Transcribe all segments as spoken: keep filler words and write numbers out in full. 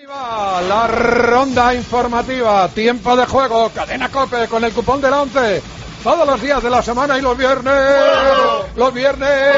La ronda informativa, tiempo de juego, Cadena COPE con el cupón de la once, todos los días de la semana y los viernes, los viernes,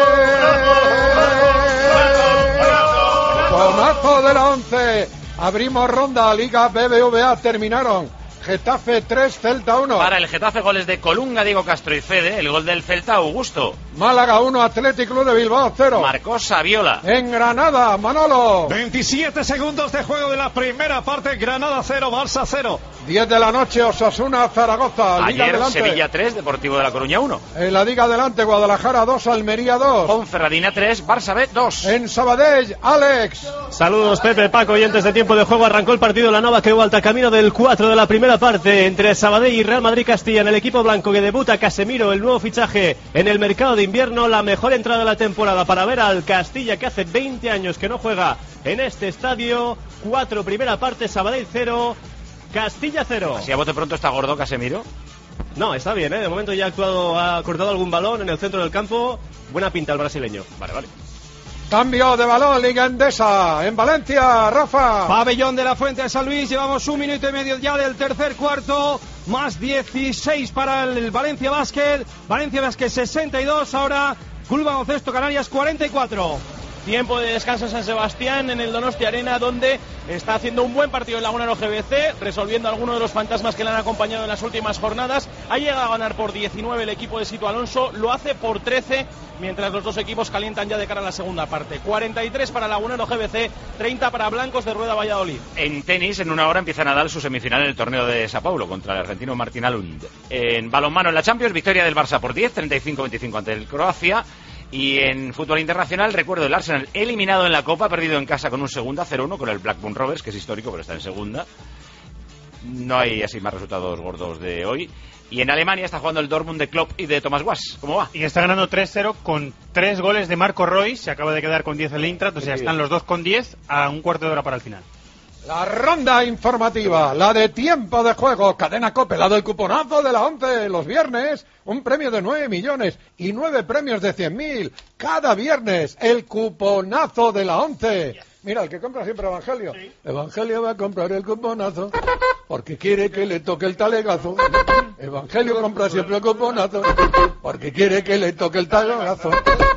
cuponazo de la once, abrimos ronda, Liga B B V A, terminaron. Getafe tres, Celta uno. Para el Getafe, goles de Colunga, Diego Castro y Fede. El gol del Celta, Augusto. Málaga uno, Athletic Club de Bilbao cero. Marcó Saviola. En Granada, Manolo. veintisiete segundos de juego de la primera parte. Granada cero, Barça cero. diez de la noche, Osasuna, Zaragoza. Liga Ayer, adelante. Sevilla tres, Deportivo de La Coruña uno. En la Liga adelante, Guadalajara dos, Almería dos. Ponferradina tres, Barça B dos. En Sabadell, Alex. Saludos, Pepe, Paco, oyentes de tiempo de juego. Arrancó el partido La Nova que vuelta camino del cuatro de la primera parte entre Sabadell y Real Madrid Castilla. En el equipo blanco que debuta Casemiro, el nuevo fichaje en el mercado de invierno, la mejor entrada de la temporada para ver al Castilla, que hace veinte años que no juega en este estadio. Cuatro primera parte, Sabadell cero, Castilla cero. Si a bote pronto está gordo Casemiro. No, está bien, ¿eh? De momento ya ha actuado, ha cortado algún balón en el centro del campo. Buena pinta el brasileño. Vale, vale. Cambio de balón, Liga Endesa, en Valencia, Rafa. Pabellón de la Fuente de San Luis, llevamos un minuto y medio ya del tercer cuarto, más dieciséis para el Valencia Basket, Valencia Basket sesenta y dos, ahora Club Baloncesto Canarias cuarenta y cuatro. Tiempo de descanso en San Sebastián, en el Donostia Arena, donde está haciendo un buen partido el Lagunero G B C, resolviendo algunos de los fantasmas que le han acompañado en las últimas jornadas. Ha llegado a ganar por diecinueve el equipo de Sito Alonso, lo hace por trece, mientras los dos equipos calientan ya de cara a la segunda parte. cuarenta y tres para Lagunero G B C, treinta para Blancos de Rueda Valladolid. En tenis, en una hora empieza Nadal su semifinal en el torneo de Sao Paulo contra el argentino Martín Alund. En balonmano en la Champions, victoria del Barça por diez, treinta y cinco veinticinco ante el Croacia. Y en fútbol internacional, recuerdo el Arsenal eliminado en la Copa, perdido en casa con un segunda, cero uno con el Blackburn Rovers, que es histórico, pero está en segunda. No hay así más resultados gordos de hoy. Y en Alemania está jugando el Dortmund de Klopp y de Thomas Wass. ¿Cómo va? Y está ganando tres cero con tres goles de Marco Reus. Se acaba de quedar con diez el Eintracht, o sea, están los dos con diez a un cuarto de hora para el final. La ronda informativa, la de tiempo de juego, Cadena COPE, la del cuponazo de la once, los viernes, un premio de nueve millones y nueve premios de cien mil. Cada viernes, el cuponazo de la once. Mira, el que compra siempre Evangelio. Sí. Evangelio va a comprar el cuponazo porque quiere que le toque el talegazo. Evangelio compra siempre el cuponazo porque quiere que le toque el talegazo.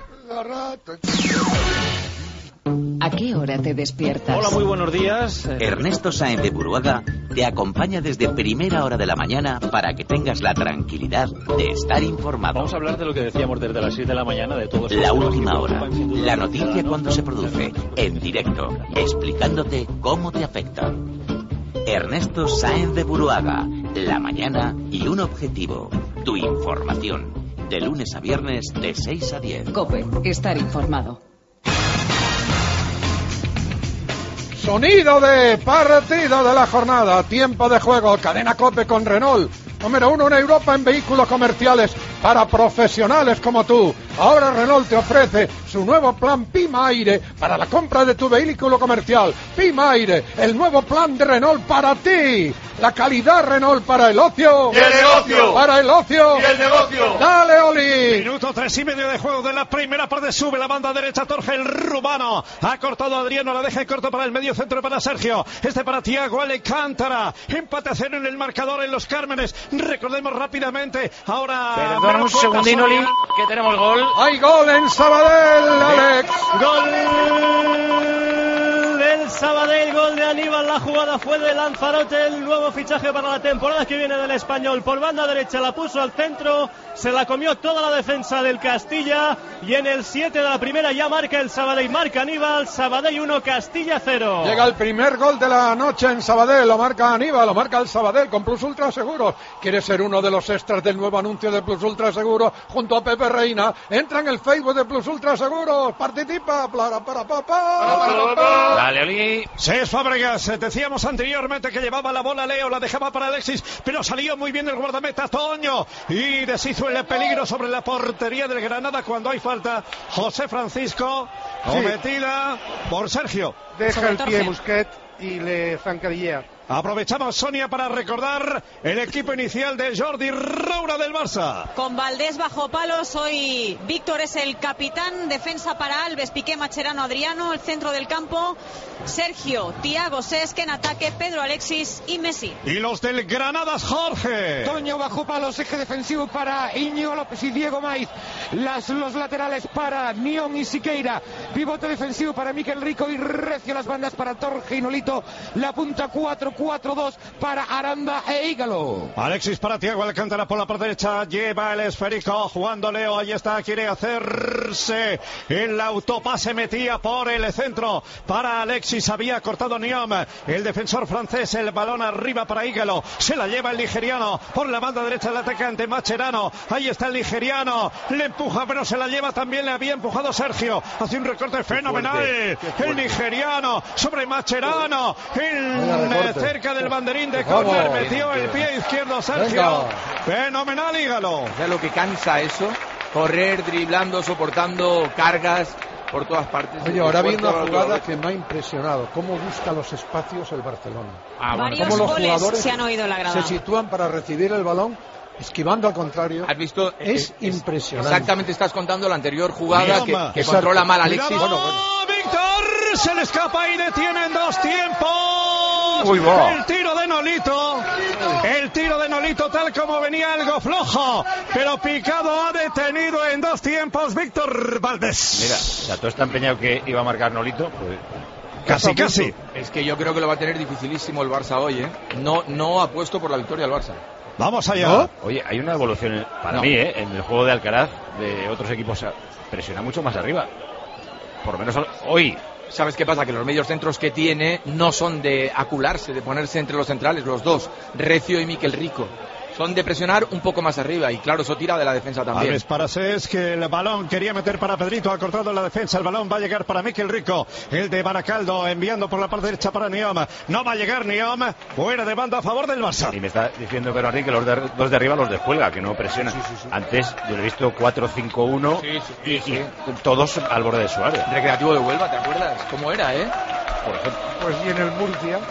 ¿A qué hora te despiertas? Hola, muy buenos días. Ernesto Sáenz de Buruaga te acompaña desde primera hora de la mañana para que tengas la tranquilidad de estar informado. Vamos a hablar de lo que decíamos desde las seis de la mañana, de todo. La última hora, la noticia cuando se produce, en directo, explicándote cómo te afecta. Ernesto Sáenz de Buruaga, la mañana y un objetivo, tu información. De lunes a viernes de seis a diez. COPE, estar informado. Sonido de partido de la jornada, tiempo de juego, Cadena COPE con Renault, número uno en Europa en vehículos comerciales para profesionales como tú. Ahora Renault te ofrece su nuevo plan Pima Aire para la compra de tu vehículo comercial. Pima Aire, el nuevo plan de Renault para ti. La calidad Renault para el ocio. Y el negocio. Para el ocio. Y el negocio. Dale, Oli. Minuto tres y medio de juego de la primera parte. Sube la banda derecha Torge el Rumano. Ha cortado a Adriano, la deja en corto para el medio centro para Sergio. Este para Tiago Alcántara. Empate a cero en el marcador en Los Cármenes. Recordemos rápidamente. Ahora. Perdón un segundín, Oli, que tenemos gol. Hay gol en Sabadell, Alex. Gol del Sabadell, gol de Aníbal. La jugada fue de Lanzarote, el nuevo fichaje para la temporada que viene del Español. Por banda derecha la puso al centro, se la comió toda la defensa del Castilla y en el siete de la primera ya marca el Sabadell. Marca Aníbal, Sabadell uno, Castilla cero. Llega el primer gol de la noche en Sabadell, lo marca Aníbal, lo marca el Sabadell con Plus Ultra Seguros. ¿Quieres ser uno de los extras del nuevo anuncio de Plus Ultra Seguros junto a Pepe Reina? Entra en el Facebook de Plus Ultra Seguros, participa, para, para, para, para. Dale, Oli. Cés Fábregas, decíamos anteriormente que llevaba la bola Leo, la dejaba para Alexis, pero salió muy bien el guardameta Toño y deshizo el peligro sobre la portería del Granada cuando hay falta. José Francisco, cometida sí. por Sergio. Deja el pie Busquets y le zancadillea. Aprovechamos, Sonia, para recordar el equipo inicial de Jordi Roura del Barça. Con Valdés bajo palos, hoy Víctor es el capitán, defensa para Alves, Piqué, Mascherano, Adriano, el centro del campo, Sergio, Thiago, Cesc en ataque, Pedro, Alexis y Messi. Y los del Granadas, Jorge. Toño bajo palos, eje defensivo para Íñigo López y Diego Maiz, Las, los laterales para Nión y Siqueira, pivote defensivo para Miquel Rico y Recio, las bandas para Torge y Nolito, la punta cuatro cuatro dos para Aranda e Ígalo. Alexis para Thiago Alcántara por la parte derecha, lleva el esférico, jugando Leo, ahí está, quiere hacerse el autopase, metía por el centro para Alexis, había cortado Niom, el defensor francés, el balón arriba para Ígalo, se la lleva el nigeriano por la banda derecha del atacante Mascherano, ahí está el nigeriano, le empuja pero se la lleva también, le había empujado Sergio, hace un recorte fenomenal, el nigeriano sobre Mascherano, el cerca del banderín de córner, metió el pie izquierdo Sergio. Venga. Fenomenal, Ígalo. O sea, lo que cansa eso, correr, driblando, soportando cargas por todas partes. Oye, ahora vi una jugada que me ha impresionado, cómo busca los espacios el Barcelona. Ah, bueno. Varios cómo los goles jugadores se han oído la grada. Se sitúan para recibir el balón, esquivando al contrario. ¿Has visto? Es, es impresionante. Exactamente, estás contando la anterior jugada que, que controla mal Alexis. Bueno, bueno. Víctor se le escapa y detiene en dos tiempos. Uy, wow. El tiro de Nolito, el tiro de Nolito tal como venía, algo flojo, pero Picado ha detenido en dos tiempos Víctor Valdés. Mira, o sea, todo está empeñado que iba a marcar Nolito, pues... Casi, casi. Es que yo creo que lo va a tener dificilísimo el Barça hoy, ¿eh? No, no apuesto por la victoria del Barça. Vamos allá. ¿No? Oye, hay una evolución para no. mí, ¿eh? En el juego de Alcaraz, de otros equipos, presiona mucho más arriba. Por lo menos hoy. ¿Sabes qué pasa? Que los medios centros que tiene no son de acularse, de ponerse entre los centrales, los dos, Recio y Miquel Rico. Son de presionar un poco más arriba y claro, eso tira de la defensa también. Alves para Cesc, que el balón quería meter para Pedrito, ha cortado la defensa, el balón va a llegar para Miquel Rico, el de Baracaldo enviando por la parte derecha para Niom, no va a llegar Niom, fuera de banda a favor del Barça. Y me está diciendo Pedro Enrique que los de, dos de arriba los descuelga, que no presionan. Sí, sí, sí. Antes yo lo he visto cuatro cinco uno sí, sí, sí, y, sí. y todos al borde de su área. Recreativo de Huelva, ¿te acuerdas? ¿Cómo era, eh? Por ejemplo. Pues y en el Murcia.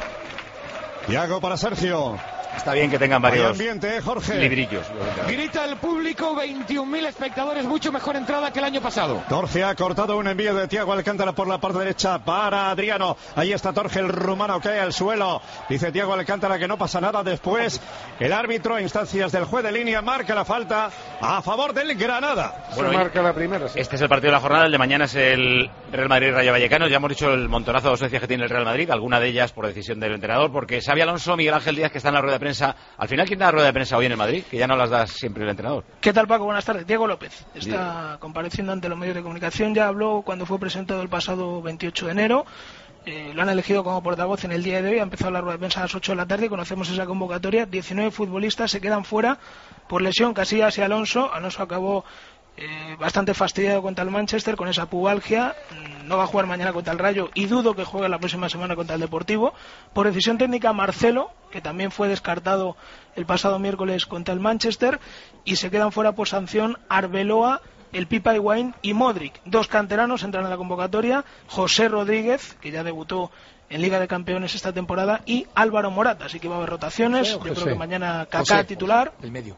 Thiago para Sergio. Está bien que tengan varios ambiente, Jorge. librillos. Grita el público, veintiún mil espectadores, mucho mejor entrada que el año pasado. Torge ha cortado un envío de Thiago Alcántara por la parte derecha para Adriano. Ahí está Torge, el rumano, cae al suelo. Dice Thiago Alcántara que no pasa nada. Después el árbitro a instancias del juez de línea marca la falta a favor del Granada. Bueno, Se marca la primera. Sí. Este es el partido de la jornada. El de mañana es el Real Madrid-Rayo Vallecano. Ya hemos dicho el montonazo de ausencias que tiene el Real Madrid. Alguna de ellas por decisión del entrenador, porque Xabi Alonso, Miguel Ángel Díaz, que está en la rueda de prensa. Al final, ¿quién da la rueda de prensa hoy en el Madrid? Que ya no las da siempre el entrenador. ¿Qué tal, Paco? Buenas tardes. Diego López está Bien. compareciendo ante los medios de comunicación. Ya habló cuando fue presentado el pasado veintiocho de enero. Eh, lo han elegido como portavoz en el día de hoy. Ha empezado la rueda de prensa a las ocho de la tarde. Conocemos esa convocatoria. diecinueve futbolistas se quedan fuera por lesión. Casillas y Alonso. Alonso acabó eh, bastante fastidiado contra el Manchester con esa pubalgia. No va a jugar mañana contra el Rayo y dudo que juegue la próxima semana contra el Deportivo. Por decisión técnica, Marcelo, que también fue descartado el pasado miércoles contra el Manchester, y se quedan fuera por sanción Arbeloa, el Pipa Higuaín y Modric. Dos canteranos entran en la convocatoria, José Rodríguez, que ya debutó en Liga de Campeones esta temporada, y Álvaro Morata, así que va a haber rotaciones. Yo creo que mañana Kaká titular. El medio.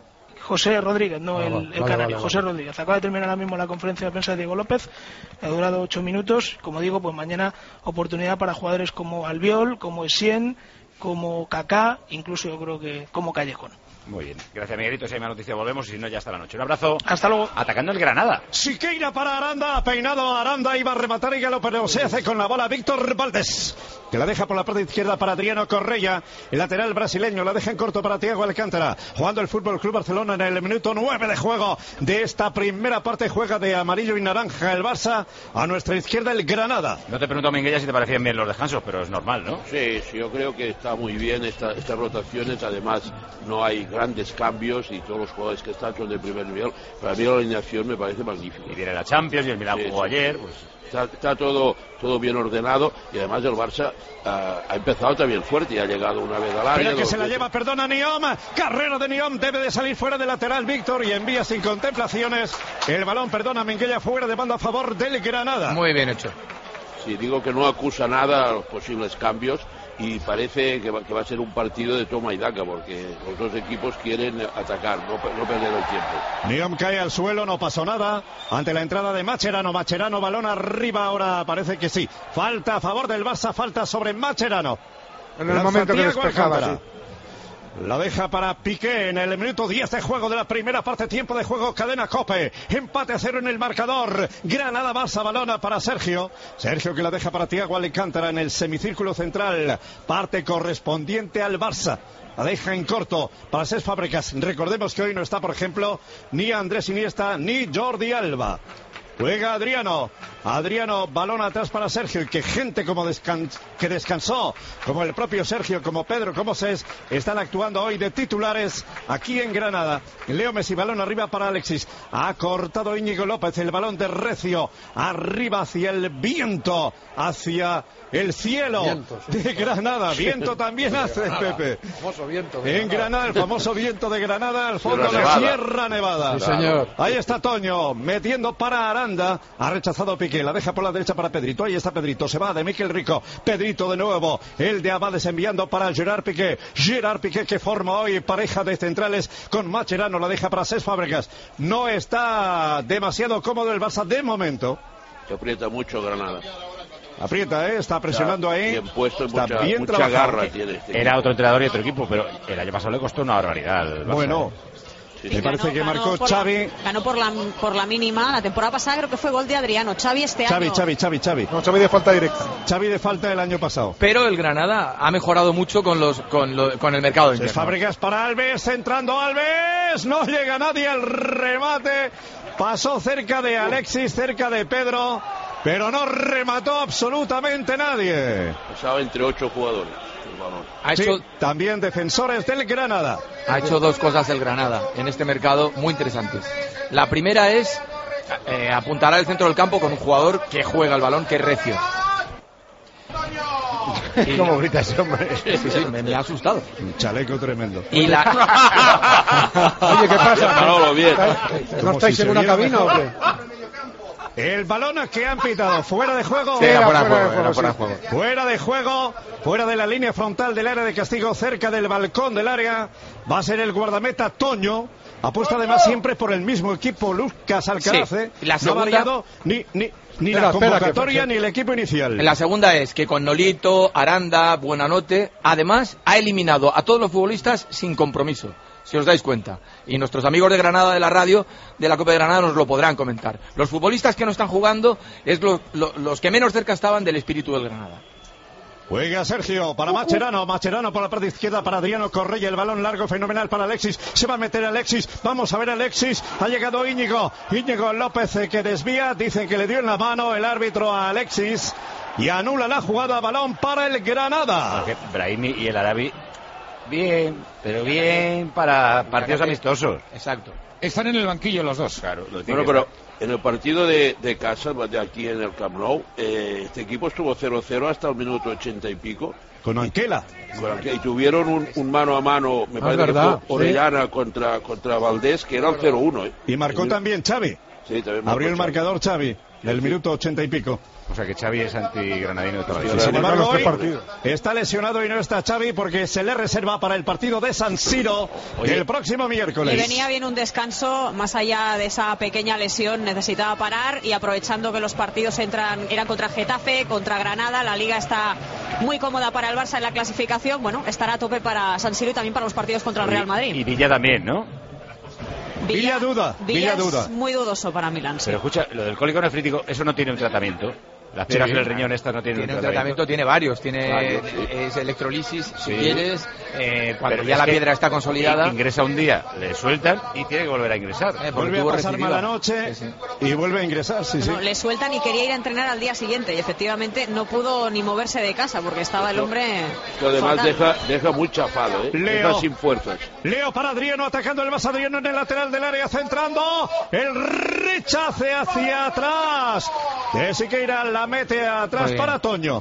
José Rodríguez, no ah, el, el vale, canario, vale, José vale. Rodríguez. Acaba de terminar ahora mismo la conferencia de prensa de Diego López, ha durado ocho minutos. Como digo, pues mañana oportunidad para jugadores como Albiol, como Essien, como Kaká, incluso yo creo que como Callejón. Muy bien, gracias Miguelito, si hay más noticias volvemos y si no ya hasta la noche. Un abrazo. Hasta luego. Atacando el Granada. Siqueira para Aranda, ha peinado Aranda, iba a rematar y Galo, pero se hace con la bola Víctor Valdés, que la deja por la parte izquierda para Adriano Correia, el lateral brasileño, la deja en corto para Thiago Alcántara, jugando el Fútbol Club Barcelona en el minuto nueve de juego de esta primera parte, juega de amarillo y naranja el Barça, a nuestra izquierda el Granada. No te pregunto, Minguella, si te parecían bien los descansos, pero es normal, ¿no? Sí, sí, yo creo que está muy bien esta, estas rotaciones, además no hay grandes cambios y todos los jugadores que están son de primer nivel. Para mí la alineación me parece magnífica. Y viene la Champions y el Milán sí, jugó sí. ayer, pues... Está, está todo todo bien ordenado y además el Barça uh, ha empezado también fuerte y ha llegado una vez al área. Pero que se la lleva, perdona, Niom, carrera de Niom, debe de salir fuera de lateral Víctor y envía sin contemplaciones el balón, perdona, Minguella, fuera de banda a favor del Granada. Muy bien hecho. sí, digo que no acusa nada a los posibles cambios y parece que va, que va a ser un partido de toma y daca porque los dos equipos quieren atacar, no, no perder el tiempo. Niom cae al suelo, no pasó nada ante la entrada de Mascherano. Mascherano, balón arriba, ahora parece que sí. Falta a favor del Barça, falta sobre Mascherano. En el momento que despejaba, sí. La deja para Piqué en el minuto diez de juego de la primera parte, tiempo de juego, cadena COPE, empate a cero en el marcador, Granada Barça, balona para Sergio, Sergio que la deja para Thiago Alcántara en el semicírculo central, parte correspondiente al Barça, la deja en corto para Cesc Fàbregas. Recordemos que hoy no está, por ejemplo, ni Andrés Iniesta ni Jordi Alba. Juega Adriano, Adriano, balón atrás para Sergio, y que gente como descan que descansó, como el propio Sergio, como Pedro, como Cesc, están actuando hoy de titulares aquí en Granada. Leo Messi, balón arriba para Alexis, ha cortado Íñigo López, el balón de Recio, arriba hacia el viento, hacia el cielo Vientos, sí. de Granada, viento también hace Pepe. Famoso viento de en Granada, el famoso viento de Granada, al fondo de la Sierra Nevada. Sí, señor. Ahí está Toño, metiendo para Aranda, ha rechazado Piqué, la deja por la derecha para Pedrito, ahí está Pedrito, se va de Mikel Rico, Pedrito de nuevo, el de Abades enviando para Gerard Piqué, Gerard Piqué que forma hoy pareja de centrales con Mascherano, la deja para Cesc Fàbregas, no está demasiado cómodo el Barça de momento. Se aprieta mucho Granada. Aprieta, ¿eh? Está presionando ahí. Bien puesto, está mucha, bien mucha garra tiene este Era otro entrenador y otro equipo, pero el año pasado le costó una barbaridad al Barça. Bueno, Sí, me ganó, parece que ganó marcó por Xavi. La, ganó por la, por la mínima. La temporada pasada creo que fue gol de Adriano. Xavi este Xavi, año. Xavi, Xavi, Xavi. No, Xavi de falta directa. Xavi de falta el año pasado. Pero el Granada ha mejorado mucho con los con, lo, con el mercado de invierno. Fábricas para Alves, entrando Alves. No llega nadie al remate. Pasó cerca de Alexis, cerca de Pedro, pero no remató absolutamente nadie. Pasaba entre ocho jugadores. Ha hecho sí, también defensores del Granada. Ha hecho dos cosas el Granada en este mercado muy interesantes. La primera es eh, apuntar al centro del campo con un jugador que juega el balón, que es Recio. Y... ¿Cómo grita ese hombre? Sí, sí, me, me ha asustado. Un chaleco tremendo. Y la... Oye, ¿qué pasa? Manolo, bien. ¿No estáis si en una cabina o qué? El balón que han pitado fuera de juego. Sí, era fuera de fuera juego, de juego, era fuera sí. de juego. Fuera de juego, fuera de la línea frontal del área de castigo, cerca del balcón del área. Va a ser el guardameta Toño. Apuesta además siempre por el mismo equipo, Lucas Alcaraz. Sí. La no segunda... ha variado ni, ni, ni espera, la convocatoria espera, que... ni el equipo inicial. La segunda es que con Nolito, Aranda, Buenanote, además ha eliminado a todos los futbolistas sin compromiso, si os dais cuenta. Y nuestros amigos de Granada de la radio, de la Copa de Granada, nos lo podrán comentar. Los futbolistas que no están jugando es lo, lo, los que menos cerca estaban del espíritu del Granada. Juega Sergio para Mascherano, Mascherano por la parte izquierda para Adriano Correia, el balón largo fenomenal para Alexis, se va a meter Alexis, vamos a ver Alexis, ha llegado Íñigo, Íñigo López que desvía, dicen que le dio en la mano el árbitro a Alexis y anula la jugada, balón para el Granada. Porque Brahimi y el Arabi, bien, pero bien para partidos amistosos. Exacto. Están en el banquillo los dos. Claro, lo bueno, pero en el partido de, de casa, de aquí en el Camp Nou, eh, este equipo estuvo cero cero hasta el minuto ochenta y pico. Con Anquela. Con Anquela. Y tuvieron un, un mano a mano, me ah, parece verdad, que fue Orellana sí. contra, contra Valdés, que era el cero uno. ¿eh? Y marcó el, también Xavi. Sí, también abrió el Xavi. marcador Xavi, el sí. minuto ochenta y pico. O sea que Xavi es antigranadino de toda la vida. Sin embargo, hoy está lesionado y no está Xavi porque se le reserva para el partido de San Siro Oye, el próximo miércoles. Y venía bien un descanso, más allá de esa pequeña lesión, necesitaba parar y aprovechando que los partidos entran eran contra Getafe, contra Granada, la Liga está muy cómoda para el Barça en la clasificación, bueno, estará a tope para San Siro y también para los partidos contra el Real Madrid. Y Villa también, ¿no? Villa, Villa duda, Villa, Villa duda. Es muy dudoso para Milán. Sí. Pero escucha, lo del cólico nefrítico, eso no tiene un tratamiento. Las piedras sí, del riñón estas no tienen tiene un tratamiento. tratamiento. Tiene varios, tiene varios, sí. es electrolisis, sí. si quieres, eh, cuando Pero ya es la piedra está consolidada. Ingresa un día, le sueltan y tiene que volver a ingresar. Eh, vuelve a pasar recidiva. mala noche sí, sí. y vuelve a ingresar, sí, no, sí. Le sueltan y quería ir a entrenar al día siguiente y efectivamente no pudo ni moverse de casa porque estaba el hombre... Que además deja, deja muy chafado, ¿eh? Leo, deja sin fuerzas. Leo para Adriano, atacando el más Adriano en el lateral del área, centrando, el rechace hacia atrás. De Siqueira la mete atrás para Toño.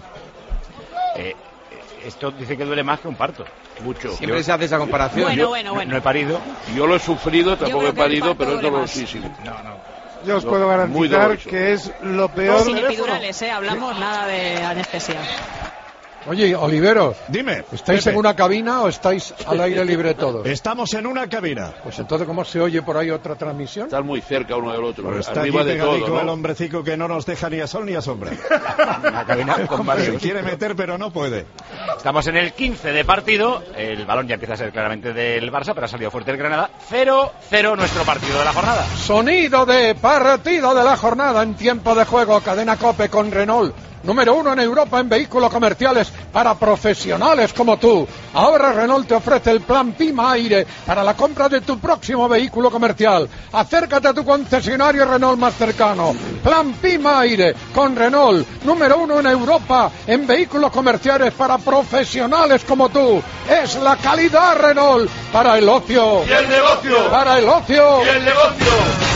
Eh, esto dice que duele más que un parto. Mucho. Siempre yo, se hace esa comparación. Bueno, yo, bueno, bueno. No he parido. Yo lo he sufrido, tampoco he parido, pero es dolorosísimo. dolorosísimo. No, no. Yo os puedo garantizar que es lo peor. Sin epidurales, ¿eh? Hablamos nada de anestesia. Oye, Oliveros, dime. ¿Estáis Pepe. en una cabina o estáis al aire libre todos? Estamos en una cabina. Pues entonces, ¿cómo se oye por ahí otra transmisión? Están muy cerca uno del otro. Pues está arriba aquí de pegadico todo, ¿no? el hombrecico que no nos deja ni a sol ni a sombra. La cabina con varios. Se quiere meter pero no puede. Estamos en el quince de partido. El balón ya empieza a ser claramente del Barça, pero ha salido fuerte el Granada. cero cero nuestro partido de la jornada. Sonido de partido de la jornada en tiempo de juego. Cadena COPE con Renault. Número uno en Europa en vehículos comerciales para profesionales como tú. Ahora Renault te ofrece el plan Pima Aire para la compra de tu próximo vehículo comercial. Acércate a tu concesionario Renault más cercano. Plan Pima Aire con Renault. Número uno en Europa en vehículos comerciales para profesionales como tú. Es la calidad Renault para el ocio. Y el negocio. Para el ocio. Y el negocio.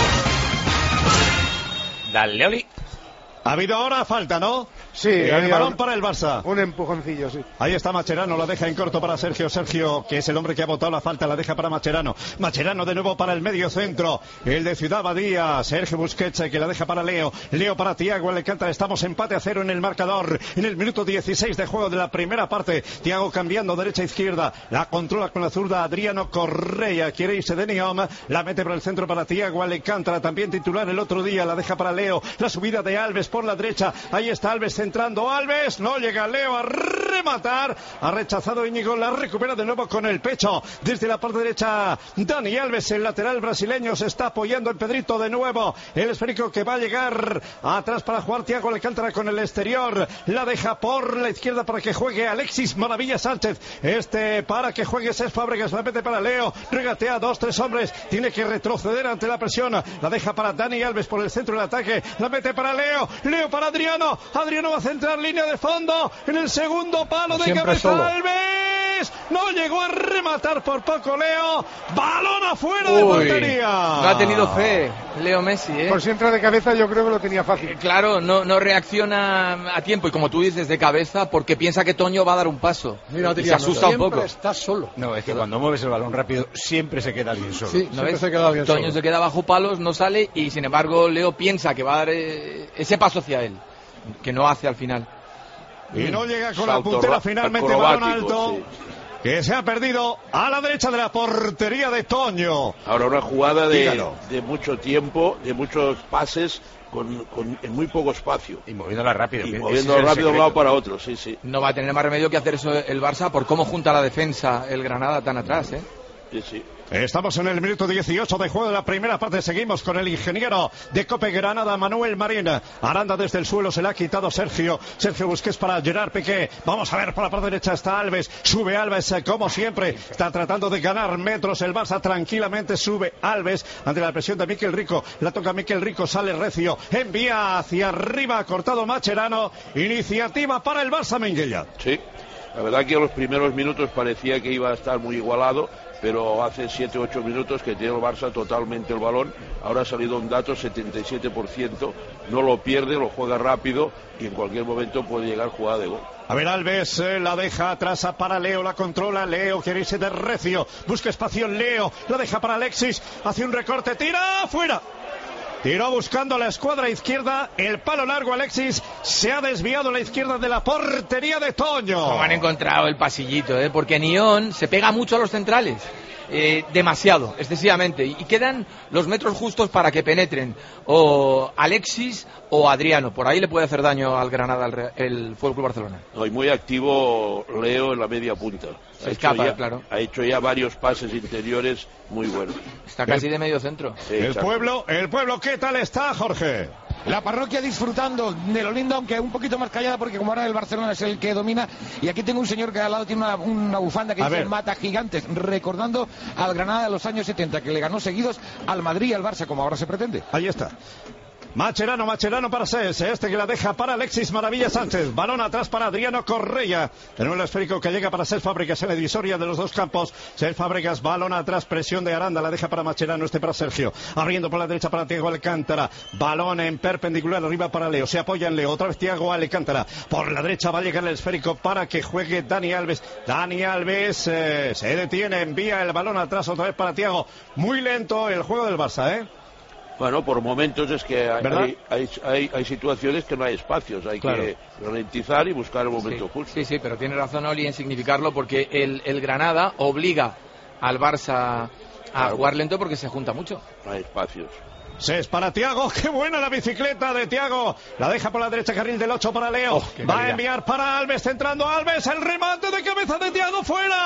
Dale, Oli. Ha habido ahora falta, ¿no? Sí, el había balón un- para el Barça. Un empujoncillo, sí. Ahí está Mascherano, la deja en corto para Sergio. Sergio, que es el hombre que ha votado la falta, la deja para Mascherano. Mascherano de nuevo para el medio centro. El de Ciudad Badía, Sergio Busquets, que la deja para Leo. Leo para Thiago Alcántara. Estamos empate a cero en el marcador. En el minuto dieciséis de juego de la primera parte. Thiago cambiando derecha a izquierda. La controla con la zurda Adriano Correa. Quiere irse de Niom. La mete por el centro para Thiago Alcántara. También titular el otro día. La deja para Leo. La subida de Alves por la derecha. Ahí está Alves centrando. Alves. No llega Leo a rematar. Ha rechazado Íñigo. La recupera de nuevo con el pecho. Desde la parte derecha, Dani Alves, el lateral brasileño, se está apoyando en Pedrito de nuevo. El esférico que va a llegar atrás para jugar Thiago Alcántara con el exterior. La deja por la izquierda para que juegue Alexis Maravilla Sánchez. Este para que juegue Cesc Fábregas. La mete para Leo. Regatea dos, tres hombres. Tiene que retroceder ante la presión. La deja para Dani Alves por el centro del ataque. La mete para Leo. Leo para Adriano. Adriano va a centrar línea de fondo. En el segundo palo de Siempre cabeza solo. Alves. No llegó a rematar por poco Leo. Balón afuera de Uy, portería. No ha tenido fe Leo Messi, ¿eh? Por si entra de cabeza yo creo que lo tenía fácil. Claro, no, no reacciona a tiempo y como tú dices de cabeza porque piensa que Toño va a dar un paso. Mira, y se Adriano, asusta un siempre poco. estás solo. No, es que cuando mueves el balón rápido siempre se queda bien solo. Sí, ¿No siempre ves? se queda bien Toño solo. se queda bajo palos, no sale y sin embargo Leo piensa que va a dar eh, ese paso hacia él, que no hace al final. Y no llega con la Salto puntera ra- finalmente. Balón acrobático, alto. sí. Que se ha perdido a la derecha de la portería de Toño. Ahora una jugada de, Dígalo. de mucho tiempo, de muchos pases con, con- en muy poco espacio. Y moviéndola rápido. Y que moviendo ese es el rápido de un lado secreto. para otro, sí, sí. No va a tener más remedio que hacer eso el Barça por cómo junta la defensa el Granada tan atrás, ¿eh? sí, sí. Estamos en el minuto dieciocho de juego de la primera parte. Seguimos con el ingeniero de Cope Granada, Manuel Marín. Aranda desde el suelo, se le ha quitado Sergio. Sergio Busquets para Gerard Piqué. Vamos a ver, por la parte derecha está Alves. Sube Alves, eh, como siempre. Está tratando de ganar metros. El Barça tranquilamente sube Alves ante la presión de Miquel Rico. La toca Miquel Rico, sale recio. Envía hacia arriba, cortado Mascherano. Iniciativa para el Barça, Minguella. Sí, la verdad que en los primeros minutos parecía que iba a estar muy igualado, pero hace siete u ocho minutos que tiene el Barça totalmente el balón. Ahora ha salido un dato, setenta y siete por ciento, no lo pierde, lo juega rápido y en cualquier momento puede llegar jugada de gol. A ver, Alves eh, la deja atrás para Leo, la controla Leo, quiere irse de recio, busca espacio Leo, la deja para Alexis, hace un recorte, tira, fuera. Tiró buscando la escuadra izquierda, el palo largo Alexis, se ha desviado a la izquierda de la portería de Toño. Como han encontrado el pasillito, ¿eh? Porque Nión se pega mucho a los centrales. Eh, demasiado, excesivamente, y quedan los metros justos para que penetren o Alexis o Adriano. Por ahí le puede hacer daño al Granada el, Re- el Fútbol Club Barcelona. No, y muy activo Leo en la media punta. Se Ha escapa, hecho ya, claro. Ha hecho ya varios pases interiores muy buenos. Está casi de medio centro. Sí, El exacto. pueblo, el pueblo, ¿qué tal está, Jorge? La parroquia disfrutando de lo lindo, aunque un poquito más callada, porque como ahora el Barcelona es el que domina. Y aquí tengo un señor que al lado tiene una, una bufanda que A dice ver. Mata Gigantes, recordando al Granada de los años setenta, que le ganó seguidos al Madrid y al Barça, como ahora se pretende. Ahí está. Mascherano, Mascherano para Cés, este que la deja para Alexis Maravilla Sánchez, balón atrás para Adriano Correa, tenemos el esférico que llega para Cés Fábregas en la divisoria de los dos campos, Cés Fábregas, balón atrás, presión de Aranda, la deja para Mascherano, este para Sergio, abriendo por la derecha para Thiago Alcántara, balón en perpendicular arriba para Leo, se apoya en Leo, otra vez Thiago Alcántara, por la derecha va a llegar el esférico para que juegue Dani Alves, Dani Alves eh, se detiene, envía el balón atrás otra vez para Thiago, muy lento el juego del Barça, ¿eh? Bueno, por momentos es que hay, ¿Verdad? hay, hay, hay, hay situaciones que no hay espacios, hay Claro. que ralentizar y buscar el momento Sí, justo. sí, sí, pero tiene razón Oli en significarlo porque el, el Granada obliga al Barça a Claro. jugar lento porque se junta mucho. No hay espacios. Ses para Tiago, qué buena la bicicleta de Tiago. La deja por la derecha, carril del ocho para Leo. Oh, qué Va calidad. a enviar para Alves, centrando a Alves. El remate de cabeza de Tiago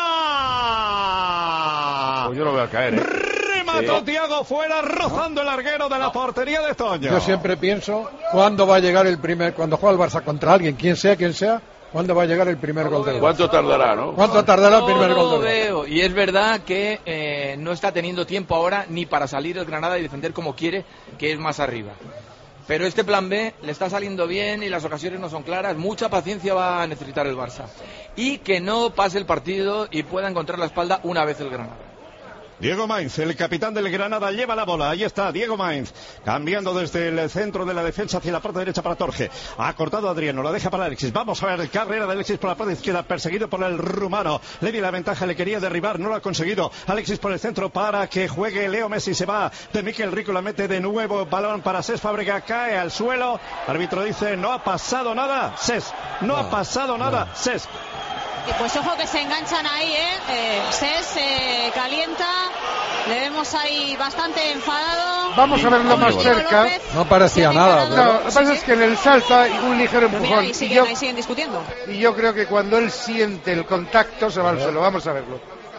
fuera. Pues yo lo voy a caer, ¿eh? Remató Sí. Tiago fuera, rozando el larguero de la portería de Toño. Yo siempre pienso, ¿cuándo va a llegar el primer, cuando juega el Barça contra alguien, quien sea, quien sea, cuándo va a llegar el primer gol del Barça? ¿Cuánto tardará, no? ¿Cuánto tardará el No primer lo gol del Barça? veo. Y es verdad que eh, no está teniendo tiempo ahora ni para salir el Granada y defender como quiere, que es más arriba. Pero este plan B le está saliendo bien y las ocasiones no son claras. Mucha paciencia va a necesitar el Barça. Y que no pase el partido y pueda encontrar la espalda una vez el Granada. Diego Mainz, el capitán del Granada, lleva la bola. Ahí está Diego Mainz, cambiando desde el centro de la defensa hacia la parte derecha para Torge. Ha cortado a Adriano, la deja para Alexis. Vamos a ver, carrera de Alexis por la parte izquierda, perseguido por el rumano. Le dio la ventaja, le quería derribar, no lo ha conseguido. Alexis por el centro para que juegue Leo Messi. Se va de Mikel Rico, la mete de nuevo. Balón para Cesc Fábregas, cae al suelo. Árbitro dice, no ha pasado nada. Cesc, no, ha pasado nada. Cesc. Pues ojo que se enganchan ahí, ¿eh? eh Ses se calienta, le vemos ahí bastante enfadado. Vamos a verlo más Íñigo cerca. López. No parecía nada. No, lo que pasa es que en el salto hay un ligero Pero mira, empujón. ahí Y siguen, yo, ahí siguen discutiendo. y yo creo que cuando él siente el contacto se va al suelo. Vamos a verlo.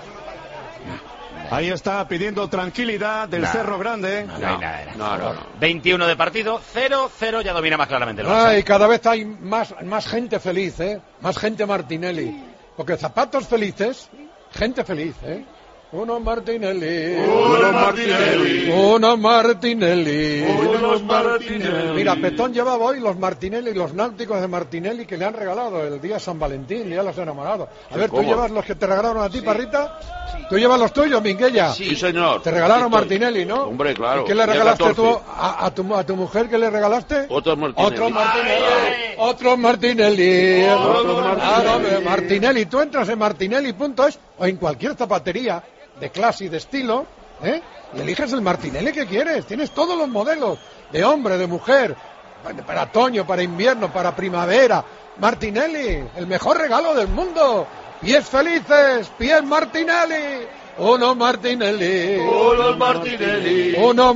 Ahí está pidiendo tranquilidad del Nah. Cerro Grande. No, hay nada, No, no, no. veintiuno de partido, cero cero, ya domina más claramente el Barça. Ay, cada vez hay más, más gente feliz, ¿eh? Más gente Martinelli. Porque zapatos felices, gente feliz, ¿eh? Uno Martinelli. Uno Martinelli. Uno Martinelli. Unos Martinelli. Mira, Petón llevaba hoy los Martinelli, los náuticos de Martinelli que le han regalado el día San Valentín, día de los enamorados. A ver, ¿tú cómodo. llevas los que te regalaron a ti, Parrita? ¿Tú llevas los tuyos, Minguella? Sí, señor. Te regalaron Aquí estoy. Martinelli, ¿no? Hombre, claro. ¿Y qué le Día regalaste catorce. tú a, a tu, a tu mujer? ¿Qué le regalaste? Otro Martinelli. Otro Martinelli. Otro Martinelli. Otro Claro, Martinelli. hombre, Martinelli. Tú entras en martinelli punto es o en cualquier zapatería de clase y de estilo, ¿eh? Y eliges el Martinelli que quieres. Tienes todos los modelos de hombre, de mujer, para otoño, para invierno, para primavera. Martinelli, el mejor regalo del mundo. Pies felices, pies Martinelli. Uno Martinelli. Unos Martinelli. Uno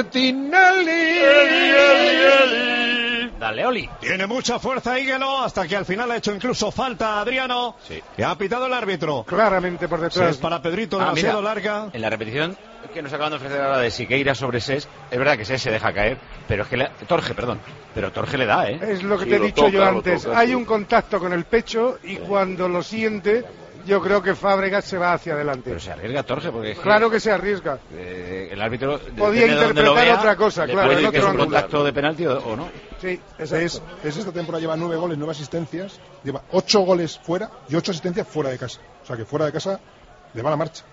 Martinelli. Dale, Oli. Tiene mucha fuerza Higuelo hasta que al final ha hecho incluso falta a Adriano. Sí. Que ha pitado el árbitro. Claramente por Sí, detrás. es para Pedrito, Ah, demasiado mira, larga. En la repetición que nos acaban de ofrecer ahora de Siqueira sobre Ses, es verdad que Ses se deja caer, pero es que le, Torge, perdón, pero Torge le da, ¿eh? Es lo que Sí, te he lo dicho toca, yo lo antes. toca, Hay sí. un contacto con el pecho y cuando lo siente, yo creo que Fábregas se va hacia adelante. Pero se arriesga Torge porque es que, Claro que se arriesga. eh, el árbitro Podía depende de dónde lo interpretar vea, otra cosa, le claro, puede en decir que es otro un ángulo. contacto de penalti o, o no. Sí, Es, exacto. es esta temporada lleva nueve goles, nueve asistencias, lleva ocho goles fuera y ocho asistencias fuera de casa. O sea que fuera de casa le va la marcha.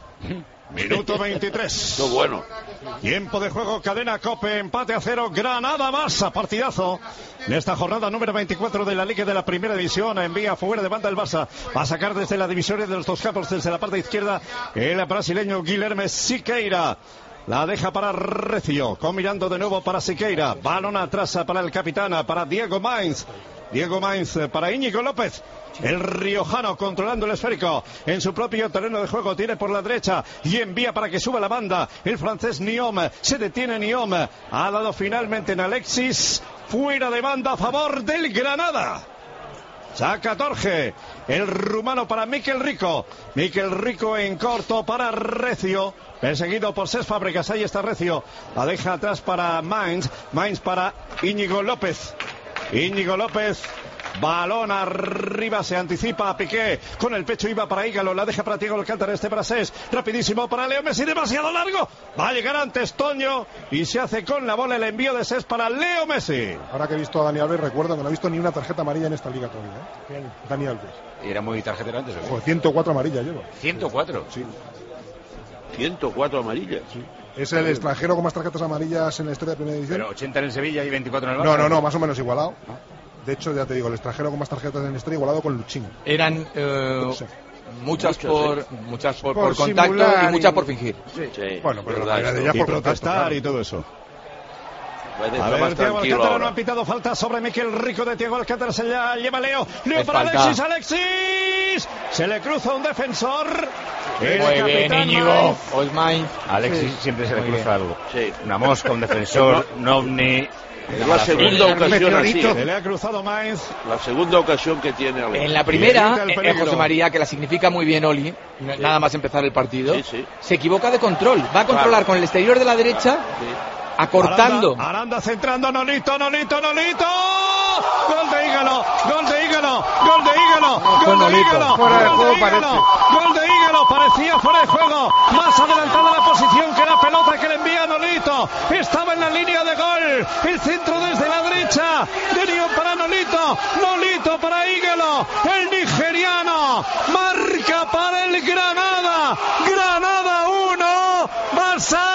Minuto veintitrés. Qué bueno. Tiempo de juego, cadena Cope, empate a cero, Granada Barça, partidazo. En esta jornada número veinticuatro de la Liga de la Primera División, envía fuera de banda el Barça. Va a sacar desde la divisoria de los dos campos, desde la parte izquierda, el brasileño Guilherme Siqueira. La deja para Recio, combinando de nuevo para Siqueira. Balón atrás para el capitán, para Diego Mainz. Diego Mainz para Íñigo López. El riojano controlando el esférico en su propio terreno de juego, tiene por la derecha y envía para que suba la banda el francés Niom. Se detiene Niom, ha dado finalmente en Alexis, fuera de banda a favor del Granada. Saca Torge, el rumano para Mikel Rico. Mikel Rico en corto para Recio, perseguido por Cesc Fábregas. Ahí está Recio, la deja atrás para Mainz. Mainz para Íñigo López. Íñigo López, balón arriba, se anticipa a Piqué, con el pecho iba para Ígalo, la deja para Diego Alcántara, este para Cesc, rapidísimo para Leo Messi, demasiado largo, va a llegar antes Toño y se hace con la bola el envío de Cesc para Leo Messi. Ahora que he visto a Dani Alves, recuerdo que no ha visto ni una tarjeta amarilla en esta liga todavía. ¿eh? Dani Alves. Y era muy tarjetero antes, ¿o qué? Joder, ciento cuatro amarillas lleva. ciento cuatro. Sí. ciento cuatro amarillas. Sí. Es el extranjero con más tarjetas amarillas en la historia de Primera División. Pero ochenta en el Sevilla y veinticuatro en el Barça. No, no, no, más o menos igualado. De hecho, ya te digo, el extranjero con más tarjetas en la historia igualado con Luchín. Eran eh, Sí. muchas, Muchas, por, ¿eh? muchas por, Por por contacto simular y muchas y- por fingir. Sí, Bueno, pero verdad, la mayoría de esto. ellas Y por contacto, protestar claro. y todo eso. Parece A estar ver, más Thiago tranquilo Alcántara ahora. no ha pitado falta sobre Miquel Rico de Thiago Alcántara. Se la lleva Leo. Leo Es para falta. Alexis. Alexis. Se le cruza un defensor. El Muy bien, capitán Íñigo. Maiz. Osmain. Alexis Sí. siempre se le Muy cruza algo. Sí. Una mosca, un defensor, un ovni. Es la segunda ocasión así. Se ¿eh? le ha cruzado Maiz. La segunda ocasión que tiene Alex. En la primera, Evita el eh, peligro. José María, que la significa muy bien Oli, n- nada más empezar el partido, Sí, sí. se equivoca de control. Va a controlar Claro. con el exterior de la derecha, acortando. Aranda, Aranda centrando, Nolito, Nolito, Nolito. Gol de Ígalo, gol de Ígalo, gol de Ígalo, gol de Nolito. Ígalo, Fuera de gol juego de Ígalo, parece. gol de Ígalo, parecía fuera de juego. Más adelantada la posición que la pelota que le envía Nolito. Estaba en la línea de gol. El centro desde la derecha. De Nio para Nolito, Nolito para Ígalo. El nigeriano marca para el Granada. Granada uno, Barça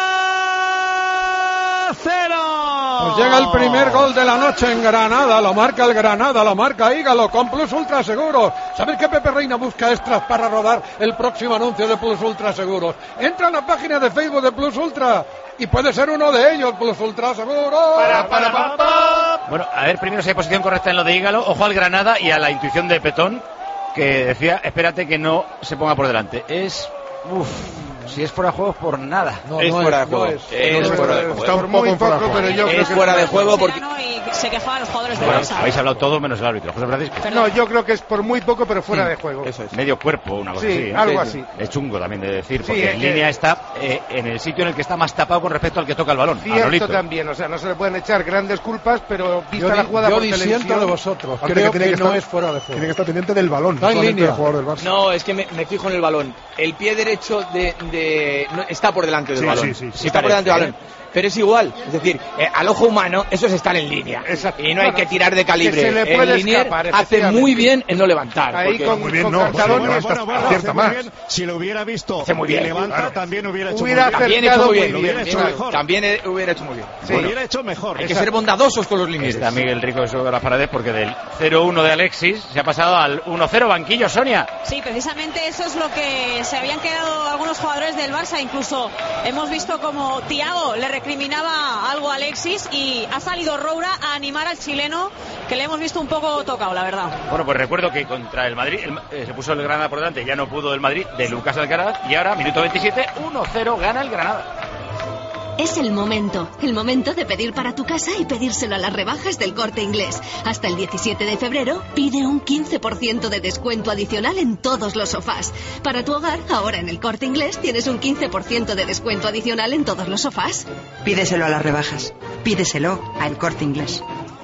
cero. Pues llega el primer gol de la noche en Granada, lo marca el Granada, lo marca Ígalo con Plus Ultra Seguros. ¿Sabes que Pepe Reina busca extras para rodar el próximo anuncio de Plus Ultra Seguros? Entra en la página de Facebook de Plus Ultra y puede ser uno de ellos, Plus Ultra Seguros. Para, para, pa, pa. Bueno, a ver primero si hay posición correcta en lo de Ígalo. Ojo al Granada y a la intuición de Petón, que decía, espérate que no se ponga por delante. Es... Uff, si es fuera de juego, por nada. No, es fuera de juego. Es fuera de juego. Está un poco fuera de juego. pero yo creo Es que fuera de juego porque... Y se quejaban los jugadores de Bueno, Barça. habéis hablado todo menos el árbitro. José Francisco. No, yo creo que es por muy poco, pero fuera de juego. Eso es. Medio cuerpo, una cosa Sí, así. ¿eh? algo Sí, sí. así. Es chungo también de decir, Sí, porque es en que- línea está eh, en el sitio en el que está más tapado con respecto al que toca el balón. a Cierto Nolito. también, o sea, no se le pueden echar grandes culpas, pero vista Yo, la di- jugada yo por disiento televisión... de vosotros. Aparte Creo tiene que, no estar- es fuera de Tiene juego. que estar pendiente del balón, Está en solamente línea. del jugador del Barça. No, es que me, me fijo en el balón. El pie derecho de, de- no, está por delante del Sí, balón. sí, sí, sí. Está por delante del balón. Pero es igual, es decir, eh, al ojo humano eso es estar en línea. Exacto. Y no hay Bueno, que tirar de calibre. que se le El puede linier escapar, hace efectivamente. muy bien en no levantar. Ahí porque- con, Muy bien, con no, Cartadón José, está- bueno, Bueno, acierta hace muy más. bien. Si lo hubiera visto Hace muy bien, y levanta, claro. también hubiera hecho Hubiera muy bien. También acertado hecho muy muy bien. Lo hubiera hecho Bien, mejor. También eh, hubiera hecho muy bien. Lo hubiera hecho mejor. Hay que ser bondadosos con los linieres. Está Miguel Rico de sobre las paredes porque del cero uno de Alexis se ha pasado al uno cero banquillo, Sonia. Sí, precisamente eso es lo que se habían quedado algunos jugadores del Barça. Incluso hemos visto como Thiago le recriminaba algo a Alexis y ha salido Roura a animar al chileno, que le hemos visto un poco tocado, la verdad. Bueno, pues recuerdo que contra el Madrid el- eh, se puso el Granada por delante, ya no pudo el Madrid de Lucas Alcaraz y ahora, minuto veintisiete, uno cero gana el Granada. Es el momento, el momento de pedir para tu casa y pedírselo a las rebajas del Corte Inglés. Hasta el diecisiete de febrero pide un quince por ciento de descuento adicional en todos los sofás. Para tu hogar, ahora en el Corte Inglés tienes un quince por ciento de descuento adicional en todos los sofás. Pídeselo a las rebajas. Pídeselo al Corte Inglés.